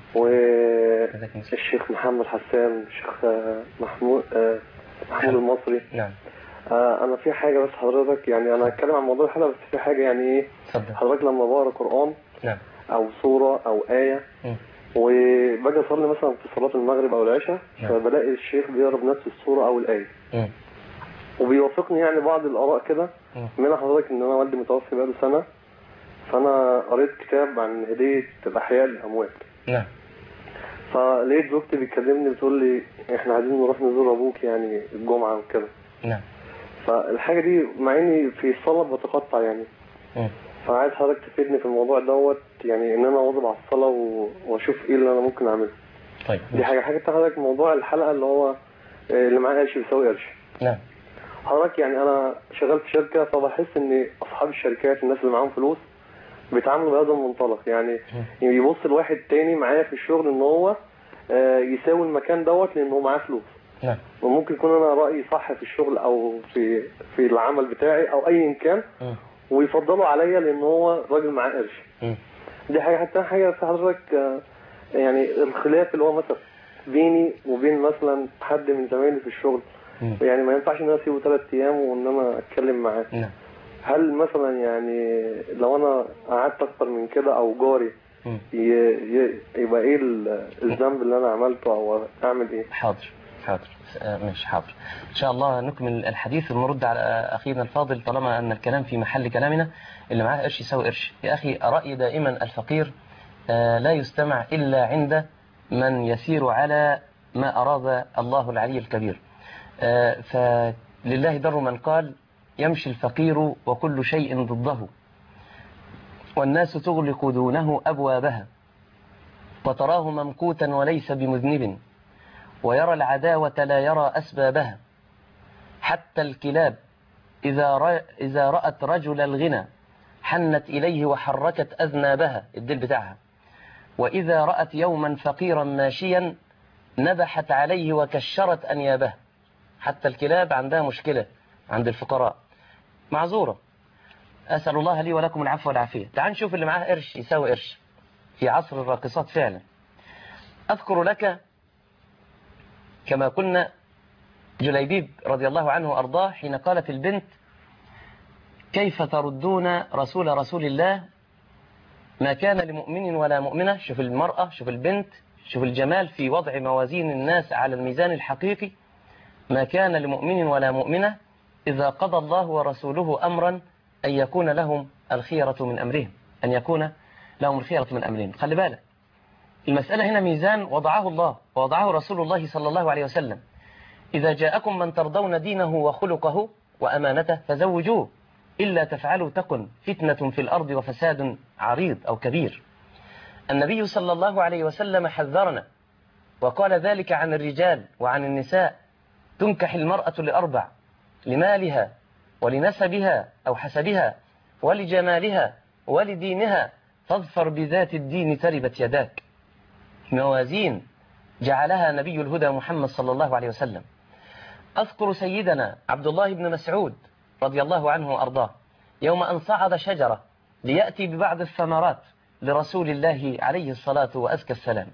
Speaker 4: والشيخ محمد حسان، الشيخ محمود محمود المصري.
Speaker 1: نعم.
Speaker 4: آه انا في حاجه بس حضرتك، يعني انا هتكلم عن موضوع الحلقه، بس في حاجه يعني ايه،
Speaker 1: اتفضل.
Speaker 4: حضرتك لما بقرا قران
Speaker 1: نعم
Speaker 4: او سوره او ايه م. وباجي اصلي مثلا في صلاه المغرب او العشاء، نعم. فبلاقي الشيخ بيقرا نفس السوره او الايه م. وبيوافقني يعني بعض الاراء كده. منها حضرتك ان انا والدي متوفي بقاله سنه، فانا قريت كتاب عن هديه الاحياء للاموات.
Speaker 1: نعم.
Speaker 4: فلقيت زوجتي بتكلمني بتقول لي احنا عايزين نروح نزور ابوك يعني الجمعه وكده.
Speaker 1: نعم.
Speaker 4: فالحاجه دي مع اني في الصلاه بتقطع يعني. م. فعايز حضرتك تفيدني في الموضوع دوت، يعني ان انا اواظب على الصلاه واشوف ايه اللي انا ممكن اعمله.
Speaker 1: طيب.
Speaker 4: دي حاجه حاجه حضرتك موضوع الحلقه اللي هو اللي معاه قرش بيساوي قرش.
Speaker 1: نعم.
Speaker 4: حضرتك يعني انا شغال في شركه، فبحس ان اصحاب الشركات الناس اللي معاهم فلوس بيتعاملوا بهذا المنطلق، يعني يبص الواحد تاني معايا في الشغل ان هو يساوي المكان دوت لانه معاه فلوس.
Speaker 1: نعم.
Speaker 4: وممكن يكون انا رايي صح في الشغل او في في العمل بتاعي او اي كان، ويفضلوا عليا لان هو راجل معاه قرش. دي حاجه. حتى حاجه في حضرتك يعني الخلاف اللي هو مثلا بيني وبين مثلا حد من زمايلي في الشغل، يعني ما ينفعش ان انا اسيبه ثلاث ايام وان انا اتكلم معاه.
Speaker 1: نعم.
Speaker 4: هل مثلا يعني لو انا قعدت اكتر من كده او جاري يبقى ايه الذنب اللي انا عملته او اعمل ايه؟
Speaker 1: حاضر حاضر مش حاضر ان شاء الله نكمل الحديث ونرد على اخينا الفاضل، طالما ان الكلام في محل كلامنا. اللي معاه قرش يساوي قرش. يا اخي رايي دائما الفقير لا يستمع الا عند من يسير على ما اراد الله العلي الكبير. فلله در من قال يمشي الفقير وكل شيء ضده، والناس تغلق دونه أبوابها، وتراه ممقوتا وليس بمذنب، ويرى العداوة لا يرى أسبابها، حتى الكلاب إذا إذا رأت رجل الغنى حنت إليه وحركت أذنابها، الدل بتاعها، وإذا رأت يوما فقيرا ماشيا نبحت عليه وكشرت أنيابها. حتى الكلاب عندها مشكلة عند الفقراء، معذورة. أسأل الله لي ولكم العفو والعافية. تعال نشوف اللي معاه قرش يساوي قرش في عصر الراقصات فعلا. أذكر لك كما كنا جليبيب رضي الله عنه وأرضاه حين قالت البنت كيف تردون رسول رسول الله ما كان لمؤمن ولا مؤمنة. شوف المرأة، شوف البنت، شوف الجمال في وضع موازين الناس على الميزان الحقيقي. ما كان لمؤمن ولا مؤمنة إذا قضى الله ورسوله أمرا أن يكون لهم الخيرة من أمرهم، أن يكون لهم الخيرة من أمرهم. خلي بالك المسألة هنا ميزان وضعه الله ووضعه رسول الله صلى الله عليه وسلم. إذا جاءكم من ترضون دينه وخلقه وأمانته فزوجوه، إلا تفعلوا تكن فتنة في الأرض وفساد عريض أو كبير. النبي صلى الله عليه وسلم حذرنا وقال ذلك عن الرجال وعن النساء: تنكح المرأة لأربع: لمالها ولنسبها أو حسبها ولجمالها ولدينها، فاظفر بذات الدين تربت يداك. موازين جعلها نبي الهدى محمد صلى الله عليه وسلم. أذكر سيدنا عبد الله بن مسعود رضي الله عنه وأرضاه يوم أن صعد شجرة ليأتي ببعض الثمرات لرسول الله عليه الصلاة وأزكى السلام،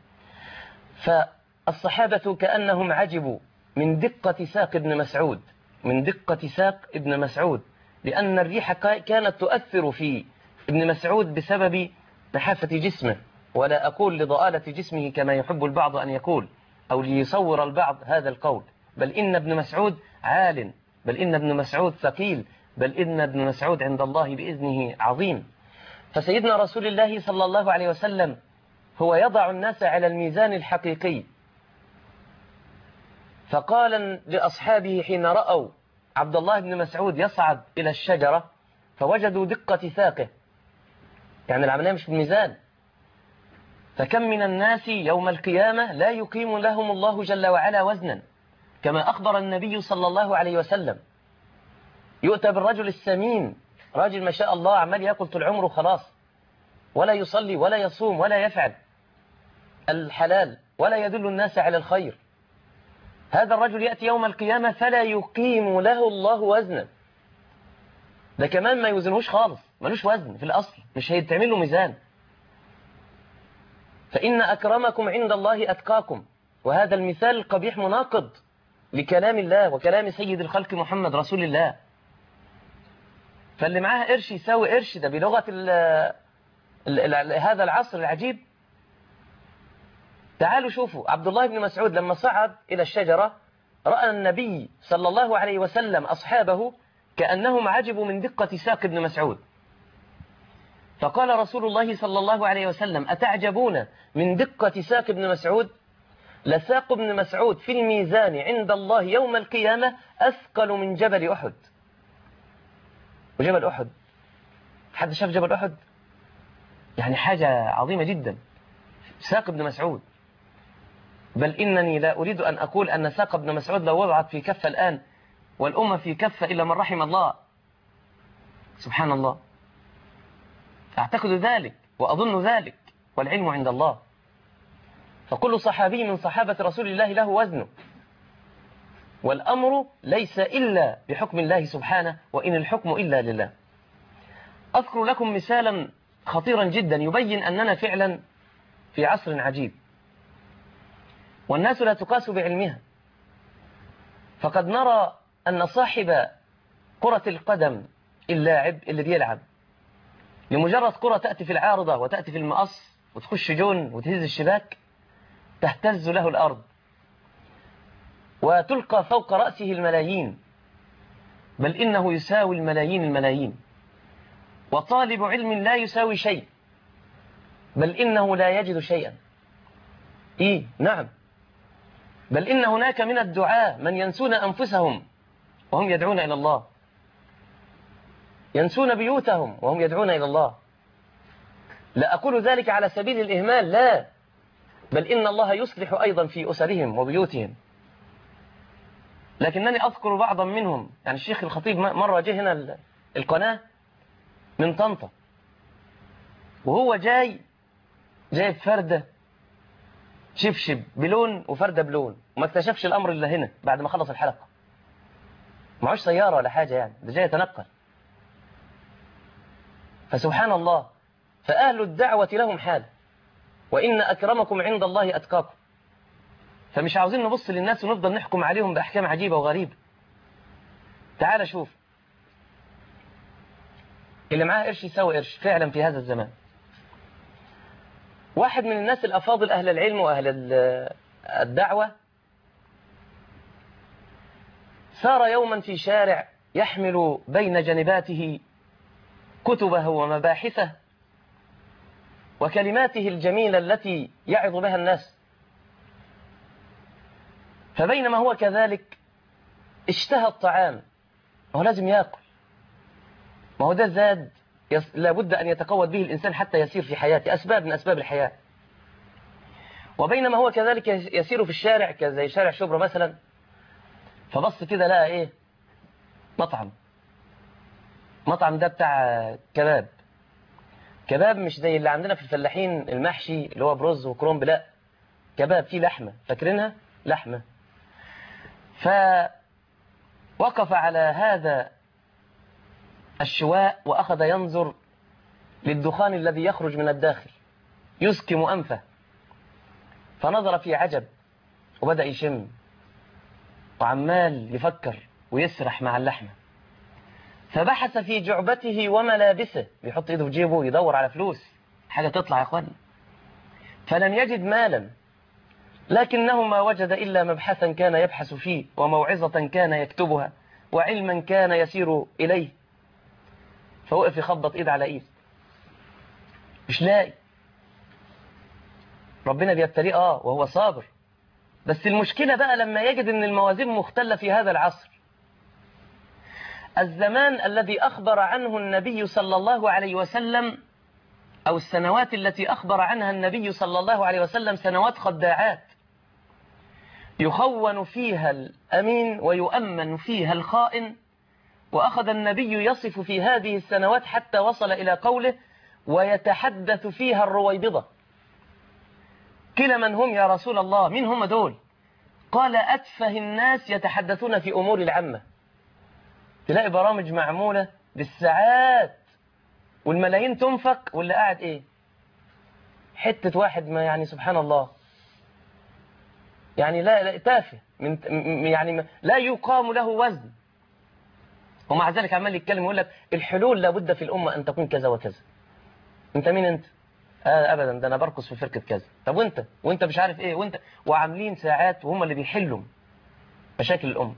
Speaker 1: فالصحابة كأنهم عجبوا من دقة ساق ابن مسعود، من دقة ساق ابن مسعود، لأن الريح كانت تؤثر في ابن مسعود بسبب نحافة جسمه، ولا أقول لضآلة جسمه كما يحب البعض أن يقول أو ليصور البعض هذا القول، بل إن ابن مسعود عال، بل إن ابن مسعود ثقيل بل إن ابن مسعود عند الله بإذنه عظيم. فسيدنا رسول الله صلى الله عليه وسلم هو يضع الناس على الميزان الحقيقي. فقال لأصحابه حين رأوا عبد الله بن مسعود يصعد إلى الشجرة فوجدوا دقة ساقه، يعني العملية مش بالميزان. فكم من الناس يوم القيامة لا يقيم لهم الله جل وعلا وزنا، كما أخبر النبي صلى الله عليه وسلم. يؤتى بالرجل السمين، راجل ما شاء الله عمال يأكل طول عمره خلاص، ولا يصلي ولا يصوم ولا يفعل الحلال ولا يدل الناس على الخير. هذا الرجل يأتي يوم القيامة فلا يقيم له الله وزنا، ده كمان ما يوزنهوش خالص، ملوش وزن في الأصل، مش هيتعمل له ميزان. فإن أكرمكم عند الله أتقاكم، وهذا المثال القبيح مناقض لكلام الله وكلام سيد الخلق محمد رسول الله. فاللي معاه قرش يساوي قرش، ده بلغة ال ال ال هذا العصر العجيب. تعالوا شوفوا عبد الله بن مسعود لما صعد إلى الشجرة رأى النبي صلى الله عليه وسلم أصحابه كأنهم عجبوا من دقة ساق ابن مسعود، فقال رسول الله صلى الله عليه وسلم: أتعجبون من دقة ساق ابن مسعود؟ لساق ابن مسعود في الميزان عند الله يوم القيامة أثقل من جبل أحد. وجبل أحد، حد شاف جبل أحد؟ يعني حاجة عظيمة جدا ساق ابن مسعود. بل إنني لا أريد أن أقول أن ساق ابن مسعود لو وضعت في كفة الآن والأمة في كفة إلا من رحم الله، سبحان الله، أعتقد ذلك وأظن ذلك، والعلم عند الله. فكل صحابي من صحابة رسول الله له وزنه، والأمر ليس إلا بحكم الله سبحانه، وإن الحكم إلا لله. أذكر لكم مثالا خطيرا جدا يبين أننا فعلا في عصر عجيب، والناس لا تقاس بعلمها. فقد نرى أن صاحب كرة القدم اللاعب اللي بيلعب لمجرد كرة تأتي في العارضة وتأتي في المقص وتخش جون وتهز الشباك تهتز له الأرض وتلقى فوق رأسه الملايين، بل إنه يساوي الملايين الملايين. وطالب علم لا يساوي شيء، بل إنه لا يجد شيئا. إيه نعم، بل إن هناك من الدعاء من ينسون أنفسهم وهم يدعون إلى الله، ينسون بيوتهم وهم يدعون إلى الله. لا أقول ذلك على سبيل الإهمال، لا، بل إن الله يصلح أيضا في أسرهم وبيوتهم. لكنني أذكر بعضا منهم، يعني الشيخ الخطيب مرة جه هنا القناة من طنطا، وهو جاي جايب فردة شبشب بلون وفردة بلون، وما اكتشفش الأمر إلا هنا بعد ما خلص الحلقة. معوش سيارة ولا حاجة، يعني ده جاي يتنقل. فسبحان الله، فأهل الدعوة لهم حال، وإن أكرمكم عند الله أتقاكم. فمش عاوزين نبص للناس ونفضل نحكم عليهم بأحكام عجيبة وغريبة. تعال شوف، اللي معاه قرش يساوي قرش فعلا في هذا الزمان. واحد من الناس الأفاضل أهل العلم وأهل الدعوة سار يوما في شارع يحمل بين جانباته كتبه ومباحثه وكلماته الجميلة التي يعظ بها الناس. فبينما هو كذلك اشتهى الطعام، وهو لازم يأكل، ما هو ده زاد يس... لابد أن يتقوض به الإنسان حتى يسير في حياته، أسباب من أسباب الحياة. وبينما هو كذلك يسير في الشارع زي شارع شبرا مثلا، فبص كده لقى إيه؟ مطعم. مطعم ده بتاع كباب. كباب مش زي اللي عندنا في الفلاحين المحشي اللي هو برز وكرنب، لا، كباب فيه لحمة، فاكرينها؟ لحمة. فوقف على هذا الشواء وأخذ ينظر للدخان الذي يخرج من الداخل يسكم أنفه، فنظر في عجب وبدأ يشم وعمال يفكر ويسرح مع اللحمة. فبحث في جعبته وملابسه، بيحط ايده في جيبه يدور على فلوس، حاجة تطلع يا اخوان. فلم يجد مالا، لكنه ما وجد إلا مبحثا كان يبحث فيه، وموعظة كان يكتبها، وعلما كان يسير إليه، فوقف يخبط ايد على ايد، مش لاقي. ربنا بيبتليه اه وهو صابر، بس المشكلة بقى لما يجد ان الموازين مختلة في هذا العصر. الزمان الذي أخبر عنه النبي صلى الله عليه وسلم، أو السنوات التي أخبر عنها النبي صلى الله عليه وسلم، سنوات خداعات يخون فيها الأمين ويؤمن فيها الخائن. وأخذ النبي يصف في هذه السنوات حتى وصل إلى قوله: ويتحدث فيها الرويبضة. قيل: من هم يا رسول الله؟ مين هم دول؟ قال: أتفه الناس يتحدثون في أمور العامة. تلاقي برامج معمولة بالساعات والملايين تنفق، واللي قاعد ايه؟ حتة واحد، ما يعني سبحان الله، يعني لا, لا تافه من يعني لا يقام له وزن، ومع ذلك عمال يتكلم ويقول لك الحلول لابد في الأمة أن تكون كذا وكذا. انت مين انت؟ آه ابدا، ده انا برقص في فرقة كذا. طب وانت وانت مش عارف ايه، وانت وعاملين ساعات وهم اللي بيحلوا مشاكل الأمة.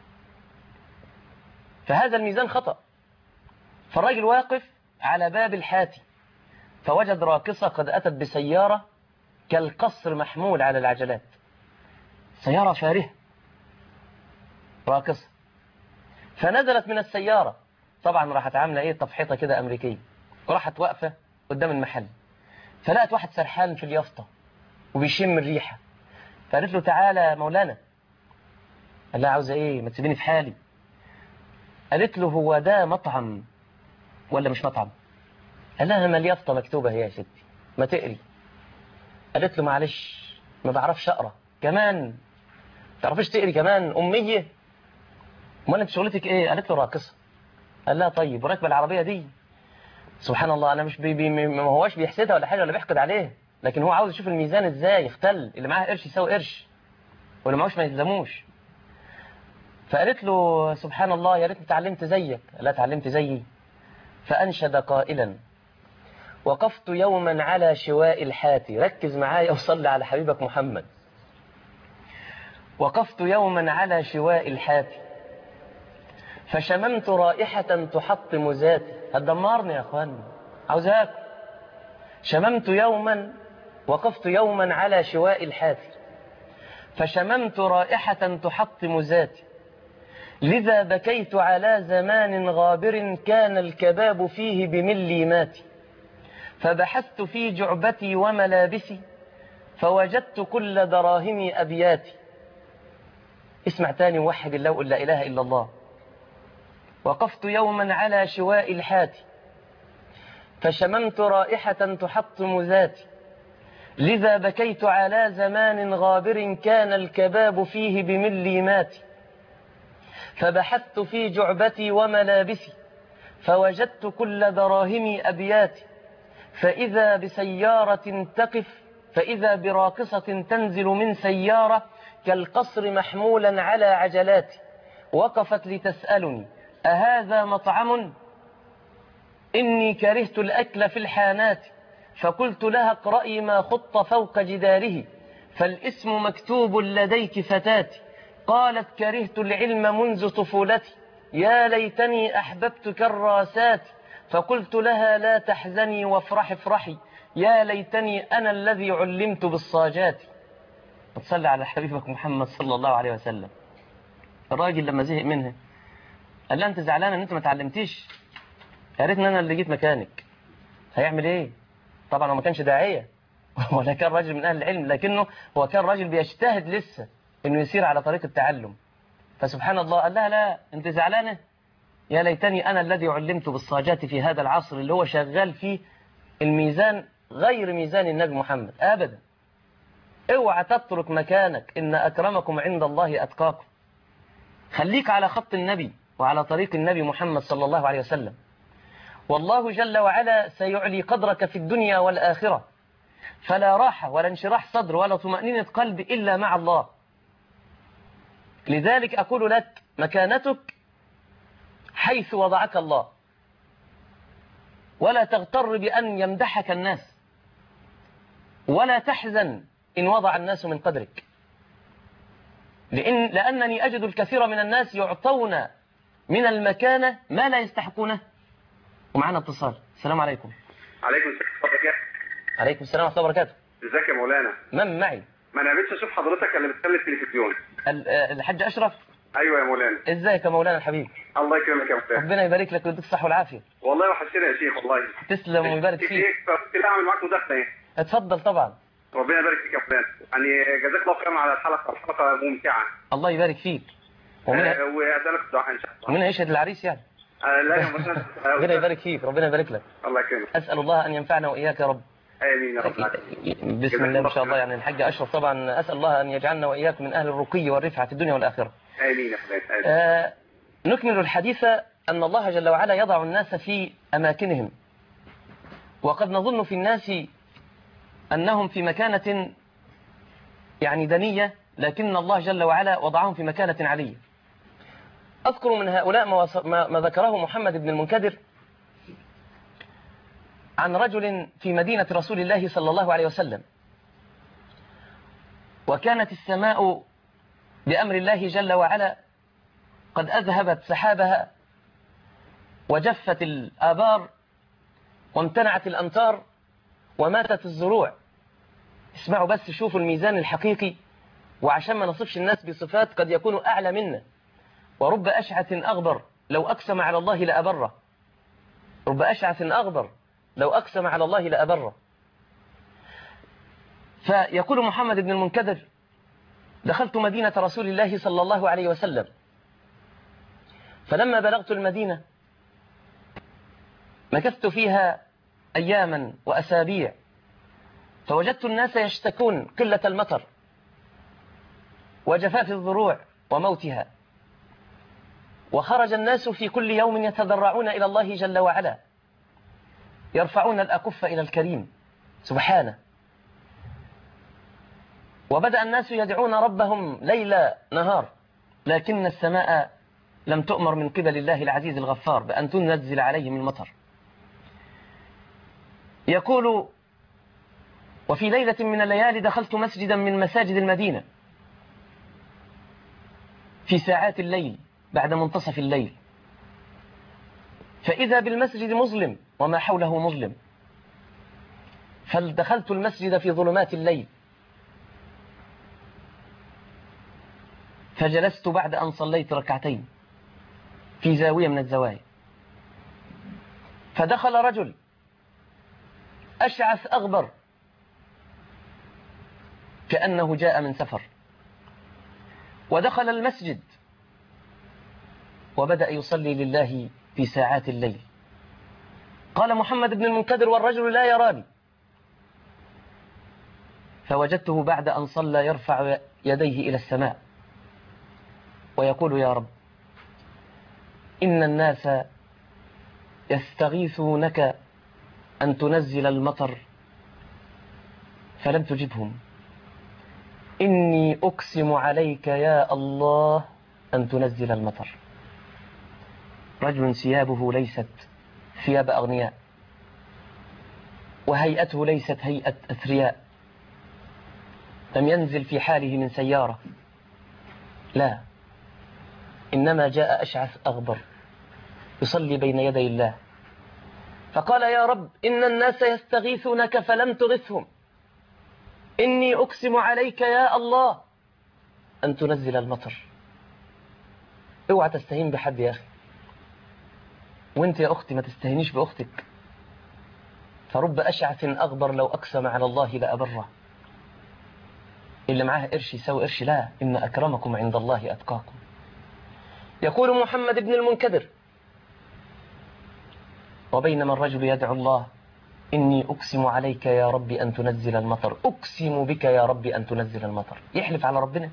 Speaker 1: فهذا الميزان خطأ. فالراجل واقف على باب الحاتي فوجد راقصة قد أتت بسيارة كالقصر محمول على العجلات، سيارة فارهة راقصة. فنزلت من السيارة، طبعا راحت عاملة ايه، تفحيطة كده أمريكية، وراحت واقفة قدام المحل، فلقت واحد سرحان في اليافطة وبيشم الريحة، فقالت له: تعالى يا مولانا. قال لها: عاوزة ايه؟ ما تسيبيني في حالي. قالت له: هو ده مطعم ولا مش مطعم؟ قال لها: ما اليافطة مكتوبة هي يا ستي، ما تقري. قالت له: معلش ما بعرفش أقرأ كمان، ما تعرفش تقري كمان، أمية؟ امال انت شغلتك ايه؟ قالت له: راقصة. قال لها: طيب وراكبه العربية دي؟ سبحان الله، أنا مش بي بي ما هواش بيحسدها ولا حاجة ولا بيحقد عليه، لكن هو عاوز يشوف الميزان ازاي يختل، اللي معاه قرش يساوي قرش واللي معهوش ما يلزموش. فقالت له: سبحان الله، يا ريتني اتعلمت زيك. قال لها: اتعلمت زيي؟ فأنشد قائلا: وقفت يوما على شواء الحاتي، ركز معايا وصلي على حبيبك محمد. وقفت يوما على شواء الحاتي فشممت رائحة تحطم ذاتي. هتدمرني يا اخوان، عاوز اكل. شممت يوما وقفت يوما على شواء الحاتي فشممت رائحة تحطم ذاتي، لذا بكيت على زمان غابر كان الكباب فيه بمليماتي، فبحثت في جعبتي وملابسي فوجدت كل دراهمي أبياتي. اسمع تاني، ووحد الله وقل لا إله إلا الله. وقفت يوما على شواء الحاتي فشممت رائحة تحطم ذاتي، لذا بكيت على زمان غابر كان الكباب فيه بمليماتي، فبحثت في جعبتي وملابسي فوجدت كل دراهمي أبياتي، فإذا بسيارة تقف فإذا براقصة تنزل من سيارة كالقصر محمولا على عجلات، وقفت لتسألني: أهذا مطعم؟ إني كرهت الأكل في الحانات. فقلت لها: اقرأي ما خط فوق جداره فالاسم مكتوب لديك فتاتي. قالت: كرهت العلم منذ طفولتي، يا ليتني أحببت كالراسات. فقلت لها: لا تحزني وافرحي افرحي، يا ليتني أنا الذي علمت بالصاجات. تصلي على حبيبك محمد صلى الله عليه وسلم. الراجل لما زهق منها قال لها: انت زعلانه ان انت ما تعلمتيش؟ يا ريتني انا اللي جيت مكانك. هيعمل ايه؟ طبعا هو ما كانش داعيه ولا كان راجل من اهل العلم، لكنه هو كان راجل بيجتهد لسه انه يسير على طريق التعلم. فسبحان الله قال لها: لا انت زعلانه؟ يا ليتني انا الذي علمت بالصاجات في هذا العصر اللي هو شغال فيه الميزان غير ميزان النبي محمد ابدا. اوعى تترك مكانك، ان اكرمكم عند الله اتقاكم. خليك على خط النبي وعلى طريق النبي محمد صلى الله عليه وسلم، والله جل وعلا سيعلي قدرك في الدنيا والآخرة، فلا راحة ولا انشراح صدر ولا طمأنينة قلب إلا مع الله. لذلك أقول لك: مكانتك حيث وضعك الله، ولا تغتر بأن يمدحك الناس، ولا تحزن إن وضع الناس من قدرك، لأن لأنني أجد الكثير من الناس يعطون من المكانة ما لا يستحقونه. ومعنا اتصال. السلام عليكم.
Speaker 5: عليكم السلام ورحمة الله وبركاته.
Speaker 1: عليكم السلام ورحمة الله وبركاته.
Speaker 5: ازيك يا مولانا؟
Speaker 1: من معي؟
Speaker 5: ما انا قابلتش اشوف حضرتك اللي بتتكلم التلفزيون.
Speaker 1: الحاج اشرف.
Speaker 5: ايوه يا مولانا.
Speaker 1: ازيك يا مولانا الحبيب؟
Speaker 5: الله يكرمك يا مولانا.
Speaker 1: ربنا يبارك لك ويديك الصحة والعافية.
Speaker 5: والله وحشتنا يا شيخ والله.
Speaker 1: تسلم ويبارك فيك.
Speaker 5: كنت اعمل معاك مداخلة ايه؟
Speaker 1: اتفضل طبعا.
Speaker 5: ربنا يبارك فيك يا مولانا. يعني جزاك الله خيرا على الحلقة، الحلقة ممتعة.
Speaker 1: الله يبارك فيك.
Speaker 5: ومنها آه وأذانك الدعاء ان شاء الله.
Speaker 1: ومنها يشهد العريس يعني.
Speaker 5: آه لا يا مولانا.
Speaker 1: ربنا يبارك فيك، ربنا يبارك لك.
Speaker 5: الله يكرمك.
Speaker 1: اسال الله ان ينفعنا واياك يا رب.
Speaker 5: امين يا رب العالمين.
Speaker 1: بسم الله ما شاء الله. يعني الحاج اشرف طبعا اسال الله ان يجعلنا واياك من اهل الرقي والرفعه في الدنيا والاخره.
Speaker 5: امين يا فندم.
Speaker 1: آه نكمل الحديث. ان الله جل وعلا يضع الناس في اماكنهم، وقد نظن في الناس انهم في مكانه يعني دنيه، لكن الله جل وعلا وضعهم في مكانه عاليه. اذكر من هؤلاء ما, وص... ما... ما ذكره محمد بن المنكدر عن رجل في مدينة رسول الله صلى الله عليه وسلم، وكانت السماء بأمر الله جل وعلا قد أذهبت سحابها، وجفت الآبار، وامتنعت الأمطار، وماتت الزروع. اسمعوا بس، شوفوا الميزان الحقيقي، وعشان ما نصفش الناس بصفات قد يكون أعلى منا. ورب أشعث أغبر لو أقسم على الله لأبره. رب أشعث أغبر لو أقسم على الله لأبره. فيقول محمد بن المنكدر: دخلت مدينة رسول الله صلى الله عليه وسلم، فلما بلغت المدينة مكثت فيها أياما وأسابيع، فوجدت الناس يشتكون قلة المطر وجفاف الزروع وموتها، وخرج الناس في كل يوم يتضرعون إلى الله جل وعلا، يرفعون الأكف إلى الكريم سبحانه. وبدأ الناس يدعون ربهم ليل نهار، لكن السماء لم تؤمر من قبل الله العزيز الغفار بأن تنزل عليهم المطر. يقول: وفي ليلة من الليالي دخلت مسجدا من مساجد المدينة في ساعات الليل بعد منتصف الليل، فإذا بالمسجد مظلم وما حوله مظلم، فدخلت المسجد في ظلمات الليل، فجلست بعد أن صليت ركعتين في زاوية من الزوايا، فدخل رجل أشعث أغبر كأنه جاء من سفر، ودخل المسجد وبدأ يصلي لله في ساعات الليل. قال محمد بن المنكدر: والرجل لا يراني، فوجدته بعد أن صلى يرفع يديه إلى السماء ويقول: يا رب، إن الناس يستغيثونك أن تنزل المطر فلم تجبهم، إني أقسم عليك يا الله أن تنزل المطر. رجل ثيابه ليست ثياب أغنياء، وهيئته ليست هيئة أثرياء، لم ينزل في حاله من سيارة، لا، إنما جاء أشعث أغبر يصلي بين يدي الله، فقال: يا رب، إن الناس يستغيثونك فلم تغثهم، إني أقسم عليك يا الله أن تنزل المطر. اوعى تستهين بحد يا أخي، وانت يا أختي ما تستهينيش بأختك، فرب أشعث أغبر لو أقسم على الله لأبره. اللي معاه قرش يساوي قرش؟ لا، إن أكرمكم عند الله أتقاكم. يقول محمد بن المنكدر: وبينما الرجل يدعو الله: إني أقسم عليك يا رب أن تنزل المطر، أقسم بك يا رب أن تنزل المطر، يحلف على ربنا.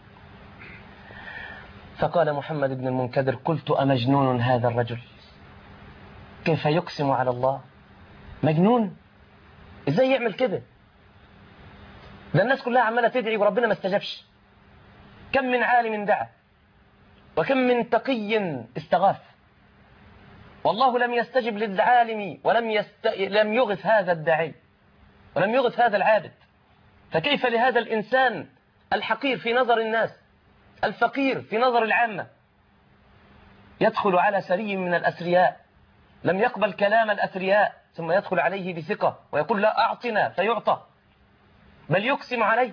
Speaker 1: فقال محمد بن المنكدر: قلت أمجنون هذا الرجل؟ كيف يقسم على الله؟ مجنون؟ إزاي يعمل كده؟ ده الناس كلها عمالة تدعي وربنا ما استجابش. كم من عالم دعا، وكم من تقي استغاث، والله لم يستجب للعالم ولم يست... لم يغث هذا الداعي ولم يغث هذا العابد، فكيف لهذا الإنسان الحقير في نظر الناس، الفقير في نظر العامة، يدخل على سري من الأثرياء لم يقبل كلام الأثرياء ثم يدخل عليه بثقة ويقول لا أعطنا فيعطى، بل يقسم عليه.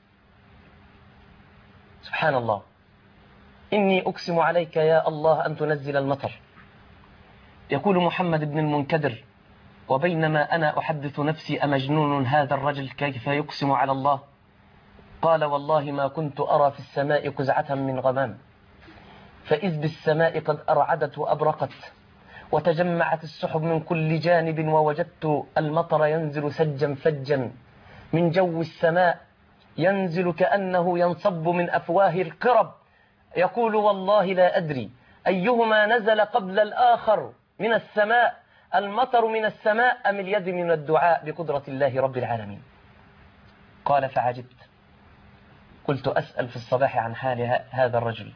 Speaker 1: سبحان الله. إني أقسم عليك يا الله أن تنزل المطر. يقول محمد بن المنكدر: وبينما أنا أحدث نفسي أمجنون هذا الرجل كيف يقسم على الله؟ قال: والله ما كنت أرى في السماء قزعة من غمام، فإذ بالسماء قد أرعدت وأبرقت، وتجمعت السحب من كل جانب، ووجدت المطر ينزل سجا فجا من جو السماء، ينزل كأنه ينصب من أفواه القرب. يقول: والله لا أدري أيهما نزل قبل الآخر من السماء، المطر من السماء أم اليد من الدعاء بقدرة الله رب العالمين. قال: فعجبت، قلت أسأل في الصباح عن حال هذا الرجل،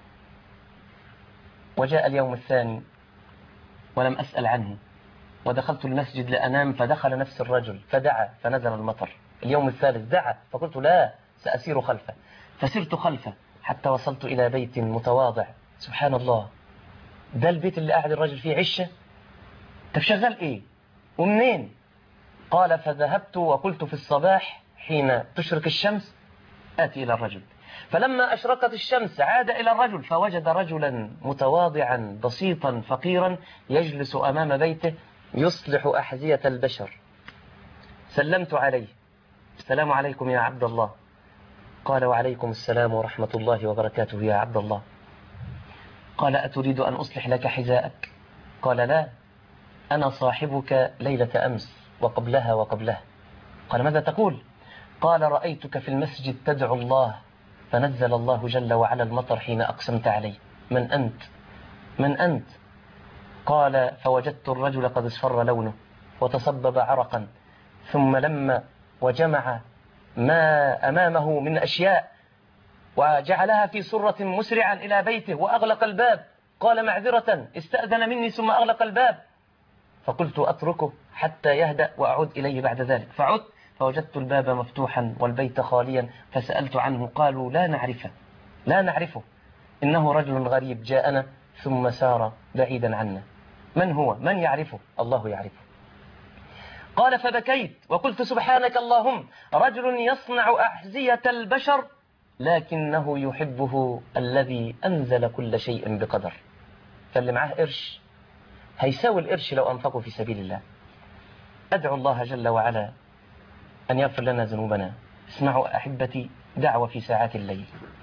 Speaker 1: وجاء اليوم الثاني ولم أسأل عنه، ودخلت المسجد لأنام، فدخل نفس الرجل فدعا فنزل المطر. اليوم الثالث دعا، فقلت لا، سأسير خلفه، فسرت خلفه حتى وصلت إلى بيت متواضع. سبحان الله، ده البيت اللي قاعد الرجل فيه عشة؟ طب شغال إيه ومنين؟ قال: فذهبت وقلت في الصباح حين تشرق الشمس آتي إلى الرجل، فلما أشرقت الشمس عاد إلى الرجل فوجد رجلا متواضعا بسيطا فقيرا يجلس أمام بيته يصلح أحذية البشر. سلمت عليه: السلام عليكم يا عبد الله. قال: وعليكم السلام ورحمة الله وبركاته يا عبد الله. قال: أتريد أن أصلح لك حذاءك؟ قال: لا، أنا صاحبك ليلة أمس وقبلها وقبلها. قال: ماذا تقول؟ قال: رأيتك في المسجد تدعو الله فنزل الله جل وعلا المطر حين أقسمت عليه. من أنت؟ من أنت؟ قال: فوجدت الرجل قد اصفر لونه وتصبب عرقا، ثم لما وجمع ما أمامه من أشياء وجعلها في سرة مسرعا إلى بيته وأغلق الباب. قال: معذرة، استأذن مني ثم أغلق الباب. فقلت أتركه حتى يهدأ وأعود إليه بعد ذلك. فعدت فوجدت الباب مفتوحا والبيت خاليا، فسألت عنه، قالوا: لا نعرفه لا نعرفه إنه رجل غريب جاءنا ثم سار بعيدا عنا. من هو؟ من يعرفه؟ الله يعرفه. قال: فبكيت وقلت: سبحانك اللهم، رجل يصنع أحذية البشر لكنه يحبه الذي أنزل كل شيء بقدر. فاللي معاه قرش هيساوي القرش لو أنفقه في سبيل الله. أدعو الله جل وعلا أن يغفر لنا ذنوبنا. اسمعوا أحبتي دعوة في ساعات الليل.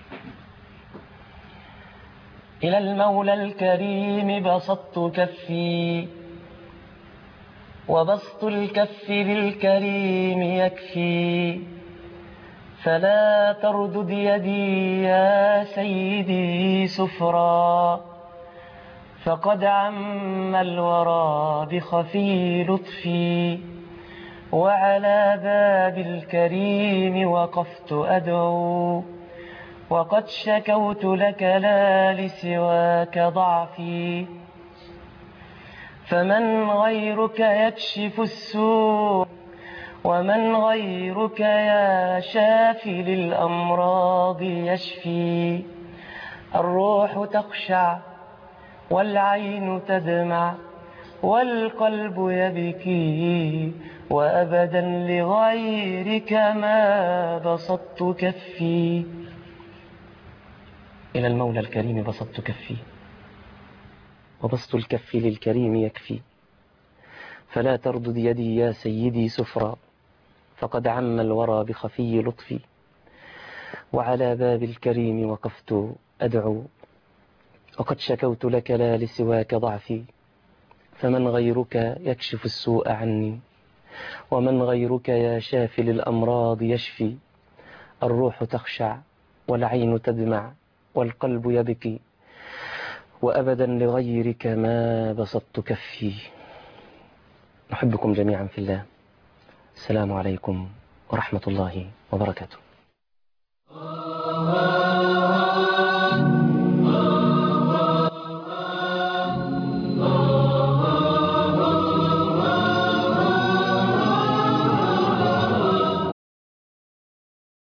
Speaker 1: إلى المولى الكريم بسطت كفي، وبسط الكف للكريم يكفي، فلا تردد يدي يا سيدي سفرا، فقد عم الورى بخفي لطفي، وعلى باب الكريم وقفت أدعو، وقد شكوت لك لا لسواك ضعفي، فمن غيرك يكشف السوء، ومن غيرك يا شافي للأمراض يشفي، الروح تخشع والعين تدمع والقلب يبكي، وأبدا لغيرك ما بسطت كفي. إلى المولى الكريم بسطت كفي، وبسط الكف للكريم يكفي، فلا تردد يدي يا سيدي سفرا، فقد عم الورى بخفي لطفي، وعلى باب الكريم وقفت أدعو، وقد شكوت لك لا لسواك ضعفي، فمن غيرك يكشف السوء عني، ومن غيرك يا شافي للأمراض يشفي، الروح تخشع والعين تدمع والقلب يبكي، وأبدا لغيرك ما بسطت كفي. نحبكم جميعا في الله. السلام عليكم ورحمة الله وبركاته.